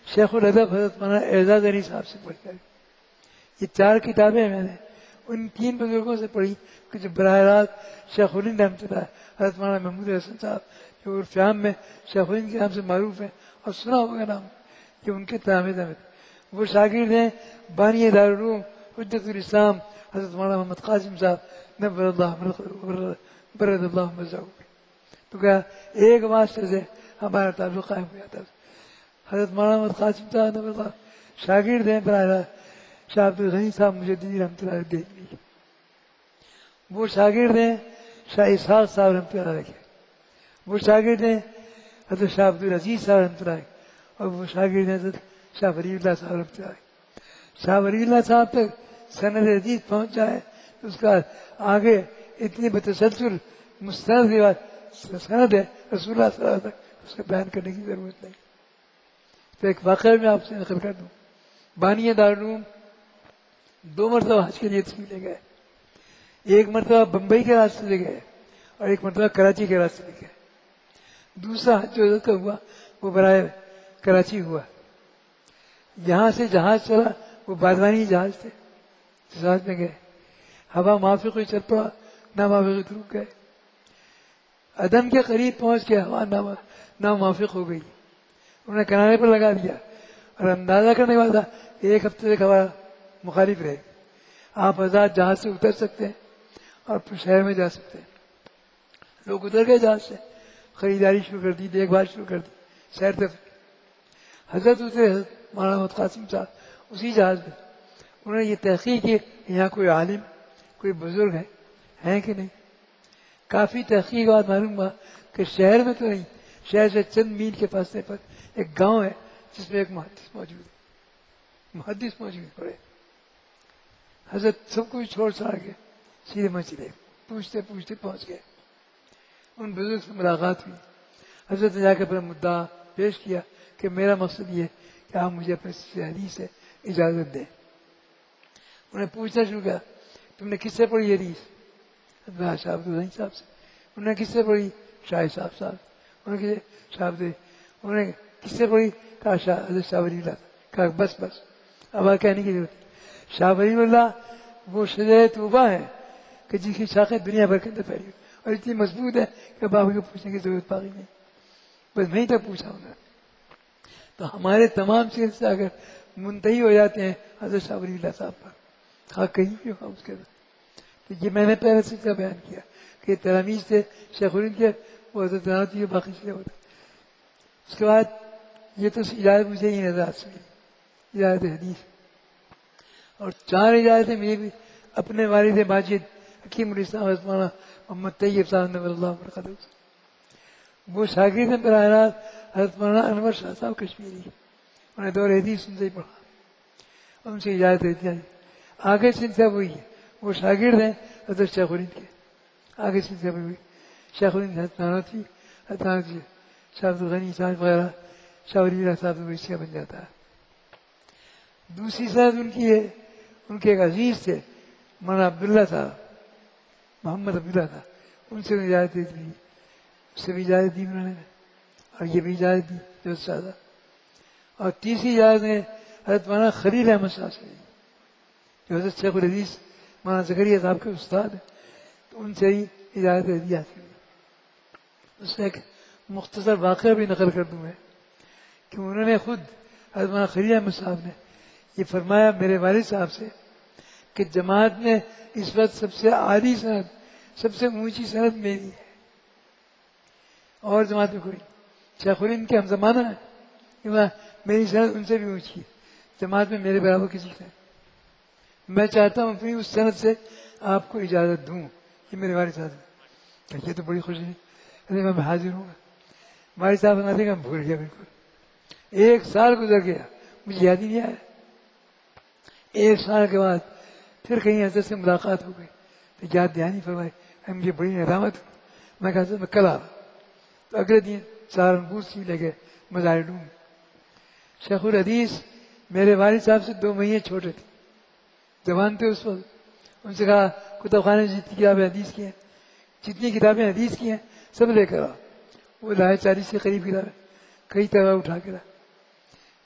شیخ الادب حضرت مولانا اعزاز علی صاحب سے پڑھ کر، یہ 4 کتابیں میں نے ان 3 بزرگوں سے پڑھی کہ جو براہ راست شیخ الہند رحمۃ اللہ، حضرت مولانا محمود حسن صاحب جو عرف عام میں شیخ الہند کے نام سے معروف ہیں اور سنا ہوگا نام، کہ ان کے تلامذہ میں وہ شاگرد ہیں بانی دارالعلوم حجت الاسلام حضرت مولانا محمد قاسم صاحب نور اللہ برد اللہ مزہ. تو کیا ایک واسطے سے ہمارا تعلق قائم ہو جاتا. حضرت مولانا محمد قاسم صاحب نور اللہ شاگرد ہیں براہ راست شاہ عبد الغنی صاحب مجددی رحمۃ اللہ علیہ دہلوی. وہ شاگرد ہیں شاہ اسحاق صاحب رحمۃ اللہ علیہ، وہ شاگرد ہیں حضرت شاہ عبد العزیز صاحب رحمۃ اللہ علیہ، اور وہ شاگرد ہیں حضرت شاہ ولی اللہ صاحب رحمۃ اللہ علیہ. شاہ ولی اللہ صاحب تک سند حدیث پہنچ جائے تو اس کا آگے اتنی بتسلسل مستند سند ہے رسول اللہ صلی اللہ علیہ وسلم تک، اس کا بیان کرنے کی ضرورت نہیں. تو ایک واقعہ میں آپ سے نقل کر دوں. بانی دارالعلوم 2 مرتبہ حج کے لیے تشریف لے گئے. ایک مرتبہ بمبئی کے راستے سے گئے اور ایک مرتبہ کراچی کے راستے سے گئے. دوسرا حج جو حضرت کا ہوا وہ برائے کراچی ہوا. یہاں سے جہاز چلا، وہ بادوانی جہاز تھے، جہاز میں گئے. ہوا موافق ہوئی چل پڑا، نہ موافق رک گئے. عدن کے قریب پہنچ کے ہوا نہ موافق ہو گئی. انہوں نے کنارے پر لگا دیا اور اندازہ کرنے والا تھا 1 ہفتے تک ہوا مخالف رہے. آپ آزاد جہاز سے اتر سکتے ہیں اور پھر شہر میں جا سکتے ہیں. لوگ اتر گئے جہاز سے، خریداری شروع کر دی، دیکھ بھال شروع کر دی، سیر تفریح. حضرت اترے حضرت مولانا محمد قاسم صاحب اسی جہاز میں. انہوں نے یہ تحقیق کی یہاں کوئی عالم کوئی بزرگ ہیں کہ نہیں. کافی تحقیق بعد معلوم ہوا کہ شہر میں تو نہیں، شہر سے چند میل کے فاصلے پر ایک گاؤں ہے جس میں ایک محدث موجود ہے. محدث موجود پڑے. حضرت سب کچھ چھوڑ چھاڑ کے سیدھے مسجد پوچھتے پوچھتے پہنچ گئے. ان بزرگ سے ملاقات ہوئی. حضرت نے جا کے اپنا مدعا پیش کیا کہ میرا مقصد یہ کہ آپ مجھے اپنے حدیث سے اجازت دیں. انہیں پوچھنا شروع کیا تم نے کس سے پڑھی حدیث؟ شاہ عبد الغنی صاحب سے. انہوں نے کس سے پڑھی؟ شاہ صاحب. انہوں نے انہوں نے کس سے پڑھی؟ کہا حضرت شاہ ولی اللہ. کہا بس اب کہنے کی ضرورت. شاہ ولی اللہ وہ شجرہ طوبہ ہے کہ جس کی شاخیں دنیا بھر کے اندر پھیلی اور اتنی مضبوط ہے کہ بابا کو پوچھنے کی ضرورت باقی نہیں. بس وہیں تک پوچھا انہوں نے. تو ہمارے تمام سلسلے اگر منتہی ہو جاتے ہیں حضرت شاہ ولی اللہ صاحب پر، کہیں بھی ہوگا اس کے اندر. تو یہ میں نے پہلے سلسلہ بیان کیا کہ تلاميذ تھے شیخ الہند کے، وہ حضرت نانوتوی باقی سے ہوتا. اس کے بعد یہ تو اجازت مجھے ہی نظر آتی ہے، اجازت حدیث. اور 4 اجازتیں مجھے بھی اپنے والد ماجد حکیم الاسلام حضرت مولانا محمد طیب صاحب نور اللہ برکاتہ. وہ شاگرد ہیں براہ راست حضرت مولانا انور شاہ صاحب کشمیری. انہوں نے دور حدیث ان سے ہی پڑھا، ان سے اجازت دیتی ہے. آگے سلسلہ وہی ہے، وہ شاگرد ہیں حضرت شیخ الہند کے. آگے سلسلہ وہی شیخ الہند حضرت نانوتوی، حضرت نانوتوی شاہ عبد الغنی صاحب وغیرہ، شاہ ولی اللہ صاحب کو حصہ بن جاتا ہے. دوسری سند ان کی ہے، ان کے ایک عزیز تھے مولانا عبداللہ صاحب، محمد عبداللہ صاحب. ان سے اجازت دی تھی، اس سے بھی اجازت دی انہوں نے، اور یہ بھی اجازت دی جو زیادہ. اور تیسری اجازت ہے حضرت مولانا خلیل احمد صاحب سے، جو حضرت شیخ الحدیث مولانا زکریا صاحب کے استاد ہیں. تو ان سے ہی اجازت دی جاتی ہے. اس سے ایک مختصر واقعہ بھی نقل کر دوں میں کہ انہوں نے خود حضرت مولانا خلیل احمد صاحب نے یہ فرمایا میرے والد صاحب سے کہ جماعت میں اس وقت سب سے عالی سند، سب سے اونچی سند میری ہے، اور جماعت میں کوئی. شیخ الہند کے ہم زمانہ ہے، میری سند ان سے بھی اونچی ہے، جماعت میں میرے برابر کسی کا. میں چاہتا ہوں اپنی اس سند سے آپ کو اجازت دوں. یہ میرے والد صاحب ہے. یہ تو بڑی خوشی ہے، میں حاضر ہوں. والد صاحب بناتے کہ بھول گیا بالکل. 1 سال گزر گیا، مجھے یاد ہی نہیں آیا. 1 سال کے بعد پھر کہیں حضرت سے ملاقات ہو گئی تو یاد دہانی فرمائی. مجھے بڑی ندامت. میں کہا حضرت میں کل آ رہا. تو اگلے دن سہارنپور سے لے گئے مزار ڈوم. شیخ الحدیث میرے والد صاحب سے 2 مہینے چھوٹے تھے، جوان تھے اس وقت. ان سے کہا کتب خانے جتنی کتابیں حدیث کی ہیں، جتنی کتابیں حدیث کی ہیں سب لے کر آؤ. وہ لائے 40 کے قریب کتابیں، کئی طرح اٹھا کے رہا.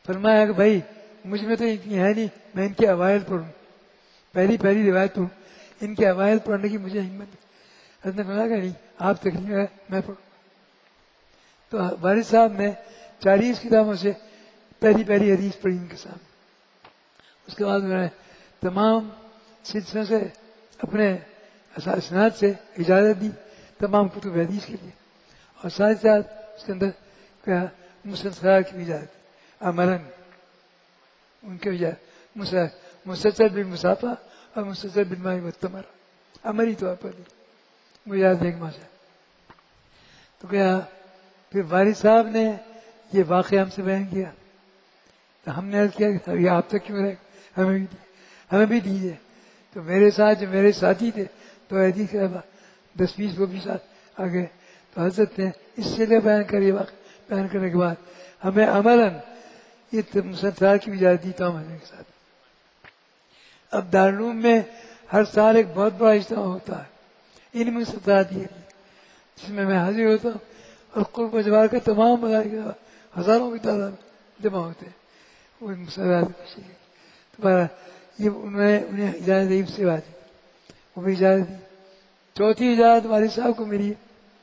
فرمایا کہ بھائی مجھ میں تو اتنی ہے نہیں، میں ان کے اوائل پڑھوں، پہلی روایت پڑھوں، ان کے اوائل پڑھنے کی مجھے ہمت نہیں۔ حضرت نے فرمایا کہ نہیں، آپ تکلیف ہے، میں پڑھوں۔ تو والد صاحب نے 40 کتابوں سے پہلی حدیث پڑھی ان کے سامنے۔ اس کے بعد انہوں نے تمام سلسلوں سے اپنے اسناد سے اجازت دی تمام کتب حدیث کے لیے، اور ساتھ ساتھ اس کے اندر کیا مسلسل کی بھی اجازت دی، عملاً ان کے مسلسل بالمصافہ اور مسلسل بالماء والتمر، عملی طور پر دی، مجھے یاد ایک ماہ سے۔ تو کیا پھر والد صاحب نے یہ واقعہ ہم سے بیان کیا، تو ہم نے عرض کیا کہ یہ آپ تک کیوں رہے، ہمیں بھی دیجیے۔ تو میرے ساتھ جو میرے ساتھی تھے تو حدیث کے 10-20 وہ بھی ساتھ آ گئے، تو حضرت نے اس سے بیان کرنے کے بعد ہمیں عملاً یہ مسلسل کی اجازت دی تمام کے ساتھ۔ اب دارالعلوم میں ہر سال ایک بہت بڑا اجتماع ہوتا ہے ان مسلسلات کے لیے، جس میں میں حاضر ہوتا ہوں، اور قرب و جوار کے تمام مدارس ہزاروں کی تعداد جمع ہوتے ہیں وہ مسلسلات کے لیے۔ تو یہ انہیں اجازت دی، اس سے بات دی، وہ بھی اجازت دی۔ چوتھی اجازت والد صاحب کو ملی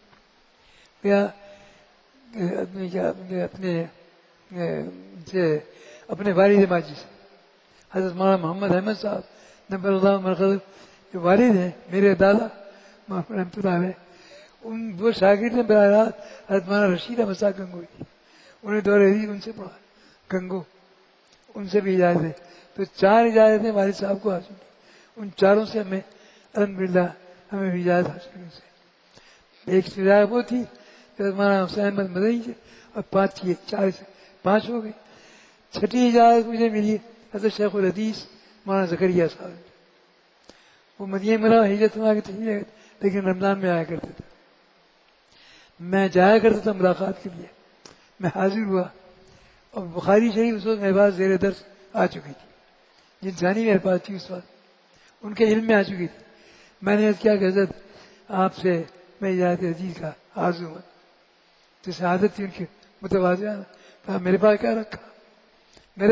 اپنے والد ماجی سے، حضرت مولانا محمد احمد صاحب نبر اللہ مرکز، جو والد ہیں میرے دادا رحمۃ اللہ علیہ، وہ شاگرد نے براہ راست حضرت مولانا رشید احمد صاحب گنگوئی، انہیں دور حدیث ان سے پڑھا، گنگو، ان سے بھی اجازت ہے۔ تو 4 اجازتیں والد صاحب کو حاصل تھی، ان چاروں سے ہمیں الحمدللہ ہمیں بھی اجازت حاصل ہوئی سے۔ ایک اجازت وہ تھی مولانا حسین احمد مدنی سے، اور 4 سے 5 ہو گئی۔ چھٹی اجازت مجھے ملی حضرت شیخ الحدیث مولانا زکریا صاحب، وہ مدینہ منورہ ہجرت فرما کے تشریف لے گئے، لیکن رمضان میں آیا کرتے تھے، میں جایا کرتا تھا ملاقات کے لیے، میں حاضر ہوا، اور بخاری شریف اس وقت میرے پاس زیر درس آ چکی تھی، جنسانی میرے پاس تھی اس وقت، ان کے علم میں آ چکی تھی۔ میں نے کیا کہ حضرت آپ سے میں اجازت حدیث کا عارض ہوں، جیسے عادت تھی ان کی متوازیانہ، میرے پاس کیا رکھا، میں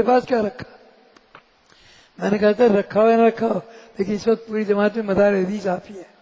نے کہا تھا رکھا ہو یا نہ رکھا ہو، لیکن اس وقت پوری جماعت میں مدار حدیث آپ ہی ہے،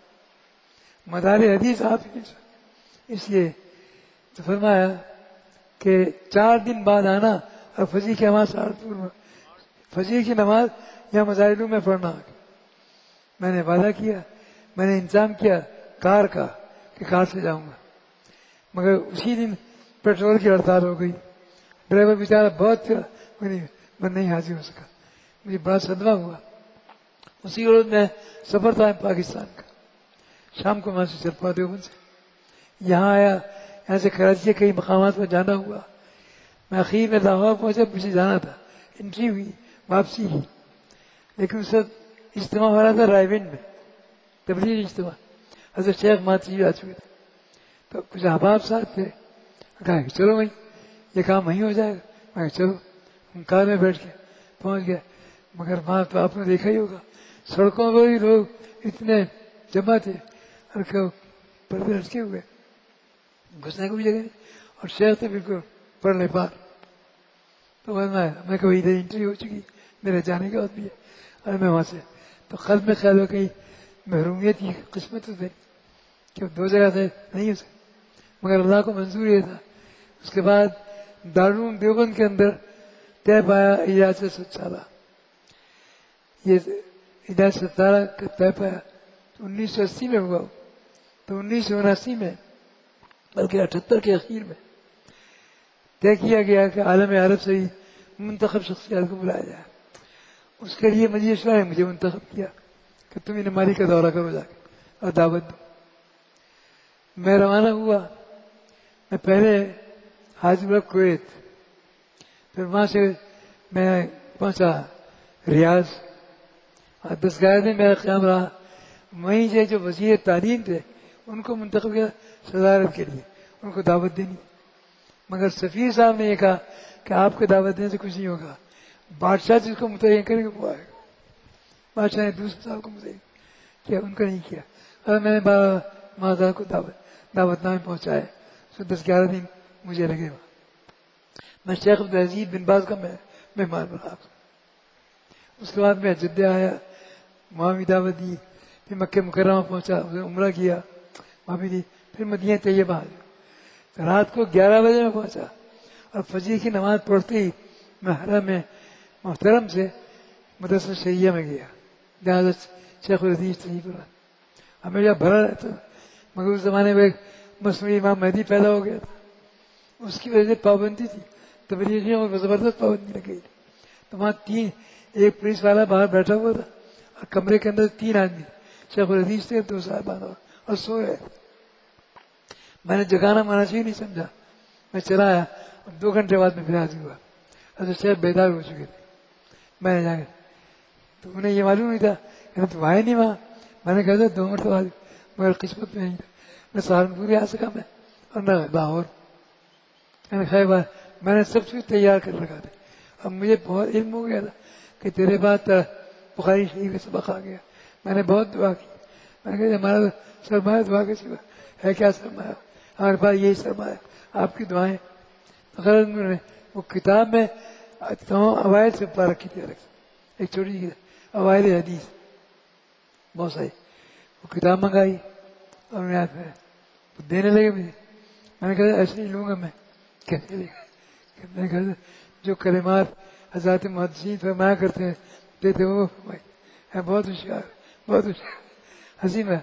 اس لیے تو فرمایا کہ 4 دن بعد آنا اور فجر کی نماز سہارنپور میں، فجر کی نماز یا مظاہروں میں پڑھنا۔ میں نے وعدہ کیا، میں نے انتظام کیا کار کا کہ کار سے جاؤں گا، مگر اسی دن پیٹرول کی ہڑتال ہو گئی، ڈرائیور بیچارہ بہت تھا، میں نہیں حاضر ہو سکا، مجھے بڑا صدمہ ہوا۔ اسی روز میں سفر تھا پاکستان کا، شام کو وہاں سے چل پڑا دیوبند سے یہاں آیا، یہاں سے کراچی کے کئی مقامات پر جانا ہوا، میں اخیر میں لاہور پہنچا، مجھے جانا تھا، انٹری ہوئی، واپسی کی، لیکن اس وقت اجتماع ہو رہا تھا رائے ونڈ میں، تبلیغی اجتماع، حضرت شیخ ماتری آ چکے تھے، تو کچھ احباب ساتھ تھے، کہا کہ چلو بھائی یہ کام وہیں ہو جائے گا، میں چلو، ہم کار میں بیٹھ کے پہنچ گئے، مگر وہاں تو آپ نے دیکھا ہی ہوگا سڑکوں پر ہی لوگ اتنے جمع تھے، پردے لٹکے ہوئے، گھسنے کو بھی جگہ، اور شہر تو بالکل پڑھنے پار۔ تو میں کبھی ادھر انٹری ہو چکی میرے جانے کے بعد بھی ہے، اور میں وہاں سے تو قلب میں خیال ہو کہیں محرومیت کی قسمت تھے کہ 2 جگہ سے نہیں ہو سکتی، مگر اللہ کو منظور یہ تھا۔ اس کے بعد دارالعلوم دیوبند کے اندر طے پایا اجازت 17، یہ اجازت 17 کا طے پایا 1980 میں ہوا، تو 1979 میں بلکہ 78 کے اخیر میں طے کیا گیا کہ عالم عرب سے ہی منتخب شخصیات کو بلایا جائے۔ اس کے لیے مجلس شورا نے مجھے منتخب کیا کہ تم ان مالی کا دورہ کرو جا کے اور دعوت دو۔ میں روانہ ہوا، میں پہلے حاضر ہوا کویت، پھر وہاں سے میں پہنچا ریاض، 10 میں میرا قیام رہا، وہیں سے جو وزیر تعلیم تھے ان کو منتخب کیا صدارت کے لیے، ان کو دعوت دینی، مگر سفیر صاحب نے یہ کہا کہ آپ کو دعوت دینے سے کچھ نہیں ہوگا، بادشاہ جس کو متعین کرے گا وہ آئے گا۔ بادشاہ نے دوسرے صاحب کو متعین کیا، ان کا نہیں کیا، اور میں نے 12 کو دعوت نامے پہنچائے، 10-11 دن مجھے لگے، میں شیخ عبدالعزیز بن باز کا مہمان رہا. اس کے بعد میں جدہ آیا، وہاں بھی دعوت دی، پھر مکہ مکرمہ پہنچا، عمرہ کیا وہاں بھی دی، پھر مدینہ طیبہ آیا. رات کو 11 بجے میں پہنچا اور فجر کی نماز پڑھتے ہی میں حرم میں محترم سے مدرسہ شریعہ میں گیا جہاں شیخ الحدیث تشریف اللہ. ہمیشہ بھرا رہتا تھا، مگر اس زمانے میں ایک مصنوعی امام مہدی پیدا ہو گیا تھا، اس کی وجہ سے پابندی تھی، تبلیغیوں کو زبردست پابندی لگ گئی تھی. تو وہاں ایک پولیس والا باہر بیٹھا ہوا تھا اور کمرے کے اندر 3 آدمی، شیخ الحدیث تھے، 2 صاحبان اور سو رہے تھے. میں نے جگانا مناسب نہیں سمجھا، میں چلا آیا اور 2 گھنٹے بعد میں پھر حاضر ہوا. حضرت شیخ بیدار ہو چکے تھے. میں نے جا کے تو انہیں یہ معلوم نہیں تھا کہ تو آئے نہیں وہاں. میں نے کہا تھا 2 مرتبہ مگر قسمت میں نہیں تھا، نہ سہارنپور آ سکا میں اور نہ لاہور. میں نے سب چیز تیار کر رکھا تھا. اب مجھے بہت علم ہو گیا تھا کہ تیرے بعد بخاری شریف کا سبق آ گیا. میں نے بہت دعا کی. میں نے کہا ہمارا سرمایہ دعا کے سوا ہے کیا سرمایہ؟ ہمارے پاس یہی سرمایہ آپ کی دعائیں. تو غلط انہوں نے وہ کتاب میں تمام اوائل سے پارک کی تھی، ایک چھوٹی سی اوائل حدیث بہت ساری، وہ کتاب منگائی اور میں دینے لگے مجھے. میں نے کہا ایسے ہی لوں گا میں. کیسے لے گا؟ میں نے کہا جو کلمات حضرات محدثین فرمایا کرتے ہیں دیتے وہ فرمائی. بہت ہوشیار، بہت ہوشیار. ہنسی میں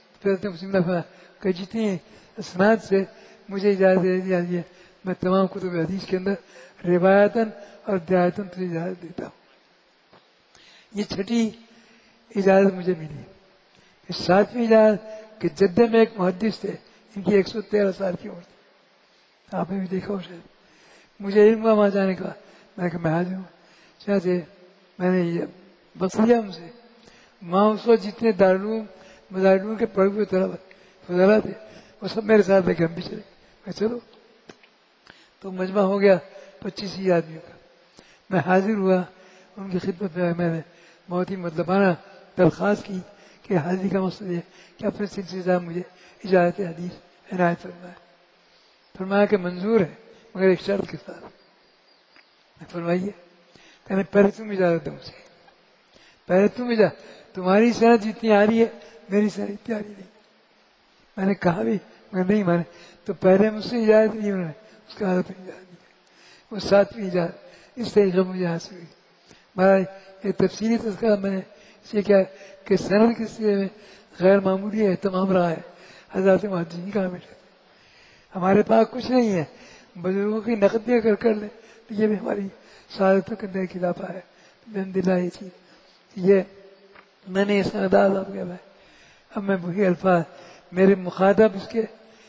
کہ جتنی اسناد سے مجھے اجازت دے دی ہے میں تمام کتب حدیث کے اندر روایتاً اور درایتاً تو اجازت دیتا ہوں. یہ 6ٹھی اجازت مجھے ملی. 7ویں اجازت کہ جدہ میں ایک محدث تھے، ان کی 113 سال کی عمر تھی. آپ نے بھی دیکھا ہو شاید. مجھے علم ہوا وہاں جانے کا. میں نے کہا میں حاضر ہوں. چاہتے میں نے یہ بخش لیا ان سے. وہاں اس وقت جتنے دارالعلوم مدارالعلوم کے پڑھے ہوئے طلبہ فضلا تھے وہ سب میرے ساتھ لے کے ہم بھی چلے. میں چلو تو مجمع ہو گیا 25 آدمیوں کا. میں حاضر ہوا ان کی خدمت میں نے بہت ہی مطلبانہ درخواست کی کہ حاضری کا مقصد یہ کہ اپنے سلسلے صاحب مجھے اجازت حدیث عنایت فرمایا. فرمایا کہ منظور ہے مگر ایک شرط کے ساتھ. فرمائیے. کہنے پہلے تم اجازت دو مجھے، پہلے تم اجازت. تمہاری صنعت جتنی آ رہی ہے میری صنعت اتنی آ رہی نہیں. میں نے کہا بھی مگر نہیں مانے. تو پہلے مجھ سے اجازت دی انہوں نے، اس کے بعد اپنی اجازت دی. وہ 7ویں اجازت اس طریقے مجھے حاصل ہوئی. مہاراج یہ تفصیلی تذکرہ میں نے اس لیے کیا کہ صنعت کے سلسلے میں غیر معمولی اہتمام رہا ہے حضرات محدثین کا. ہمیشہ ہمارے پاس کچھ نہیں ہے، بزرگوں کی نقد بھی اگر کر لیں تو یہ بھی ہماری سعادت کے اندر اضافہ ہے. الحمدللہ یہ چیز یہ میں نے اس انداز آپ کیا ہے. اب میں وہی الفاظ میرے مخاطب اس کے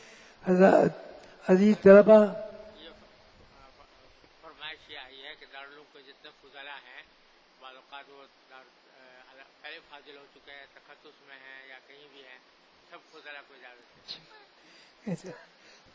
عزیز طلبا. یہ فرمائش یہ آئی ہے کہ دارالعلوم کے جتنے فضلا ہیں بعض اوقات وہ پہلے فاضل ہو چکے ہیں، تخصص میں ہیں یا کہیں بھی ہیں، سب فضلا کو اجازت ہے.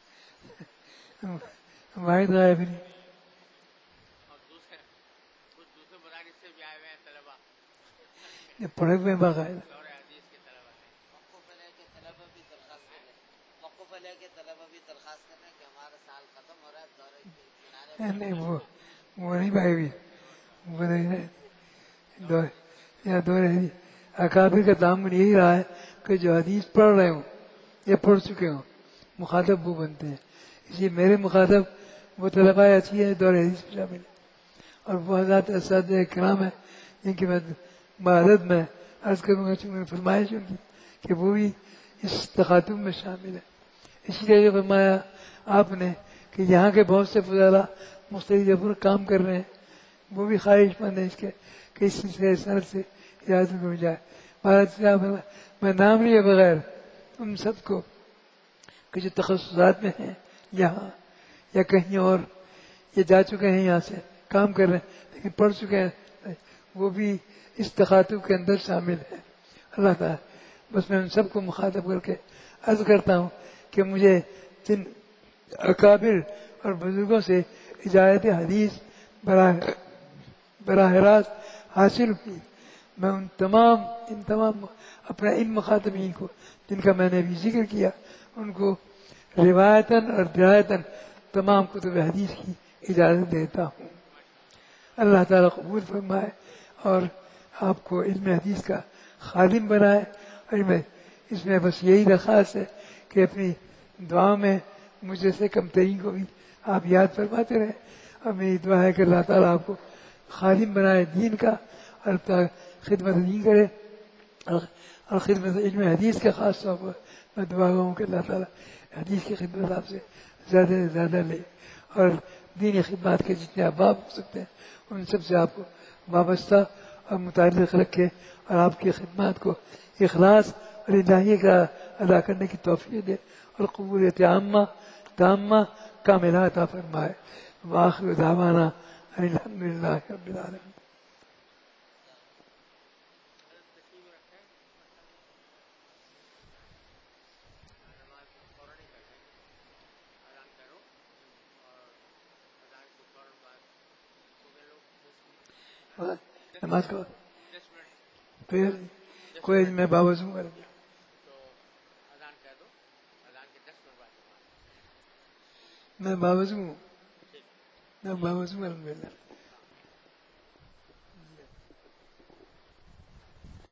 واحد غائب نہیں. اور کچھ دوسرے مدارس سے بھی آئے ہوئے ہیں طلبا، پڑھے ہوئے باقاعدہ دور حدیث کے طلبا ہیں. وقف علیہ کے طلبا بھی درخواست کریں، وقف علیہ کے طلبا بھی درخواست کریں کہ ہمارا سال ختم ہو رہا ہے، دورے کنارے نہیں وہ نہیں پائے ہوئی. وہ نہیں دور اکابر کا تعامل یہی رہا ہے کہ جو حدیث پڑھ رہے ہوں یا پڑھ چکے ہوں مخاطب وہ بنتے ہیں. اس لیے میرے مخاطب وہ طلباء اچھی ہیں دور حدیث میں شامل ہیں اور وہ حضرات اساتذہ کرام ہیں جن کی میں معذرت میں عرض کروں گا چونکہ فرمائش ان کی کہ وہ بھی اس تخاطب میں شامل ہے. اسی لیے فرمایا آپ نے کہ یہاں کے بہت سے فضلا مختلف جگہوں پر کام کر رہے ہیں، وہ بھی خواہش مند ہے اس کے کہ اس سلسلے صنعت سے اجازت مل جائے. میں نام لیے بغیر ان سب کو کہ جو تخصصات میں ہیں یہاں یا کہیں اور یہ جا چکے ہیں یہاں سے کام کر رہے ہیں لیکن پڑھ چکے ہیں، وہ بھی اس تخاطب کے اندر شامل ہیں. اللہ تعالیٰ بس میں ان سب کو مخاطب کر کے عرض کرتا ہوں کہ مجھے جن اکابر اور بزرگوں سے اجازت حدیث براہ راست حاصل ہوئی، میں ان تمام اپنے ان مخاطبین کو جن کا میں نے بھی ذکر کیا ان کو روایتاً اور درایتاً تمام کتب حدیث کی اجازت دیتا ہوں. اللہ تعالیٰ قبول فرمائے اور آپ کو علم حدیث کا خادم بنائے. اور اس میں بس یہی درخواست ہے کہ اپنی دعا میں مجھ سے کمتری کو بھی آپ یاد فرماتے رہیں. اور میری دعا ہے کہ اللہ تعالیٰ آپ کو خادم بنائے دین کا اور خدمت دین کرے. اور خدمت علم حدیث کے خاص طور پر میں دعا ہوں کہ اللہ تعالیٰ حدیث کی خدمت آپ سے زیادہ سے زیادہ لے اور دینی خدمات کے جتنے اسباب ہو سکتے ہیں ان سب سے آپ کو وابستہ اور متعلق رکھے اور آپ کی خدمات کو اخلاص اور الہی کا ادا کرنے کی توفیق دے اور قبولیت عامہ تامہ کاملہ عطا فرمائے. وآخر دعوانا ان الحمد للہ رب العالمین. نماز کا پھر کوئی میں باوضو کر دیا. میں باوضو ہوں. میں باوضو الحمد للہ.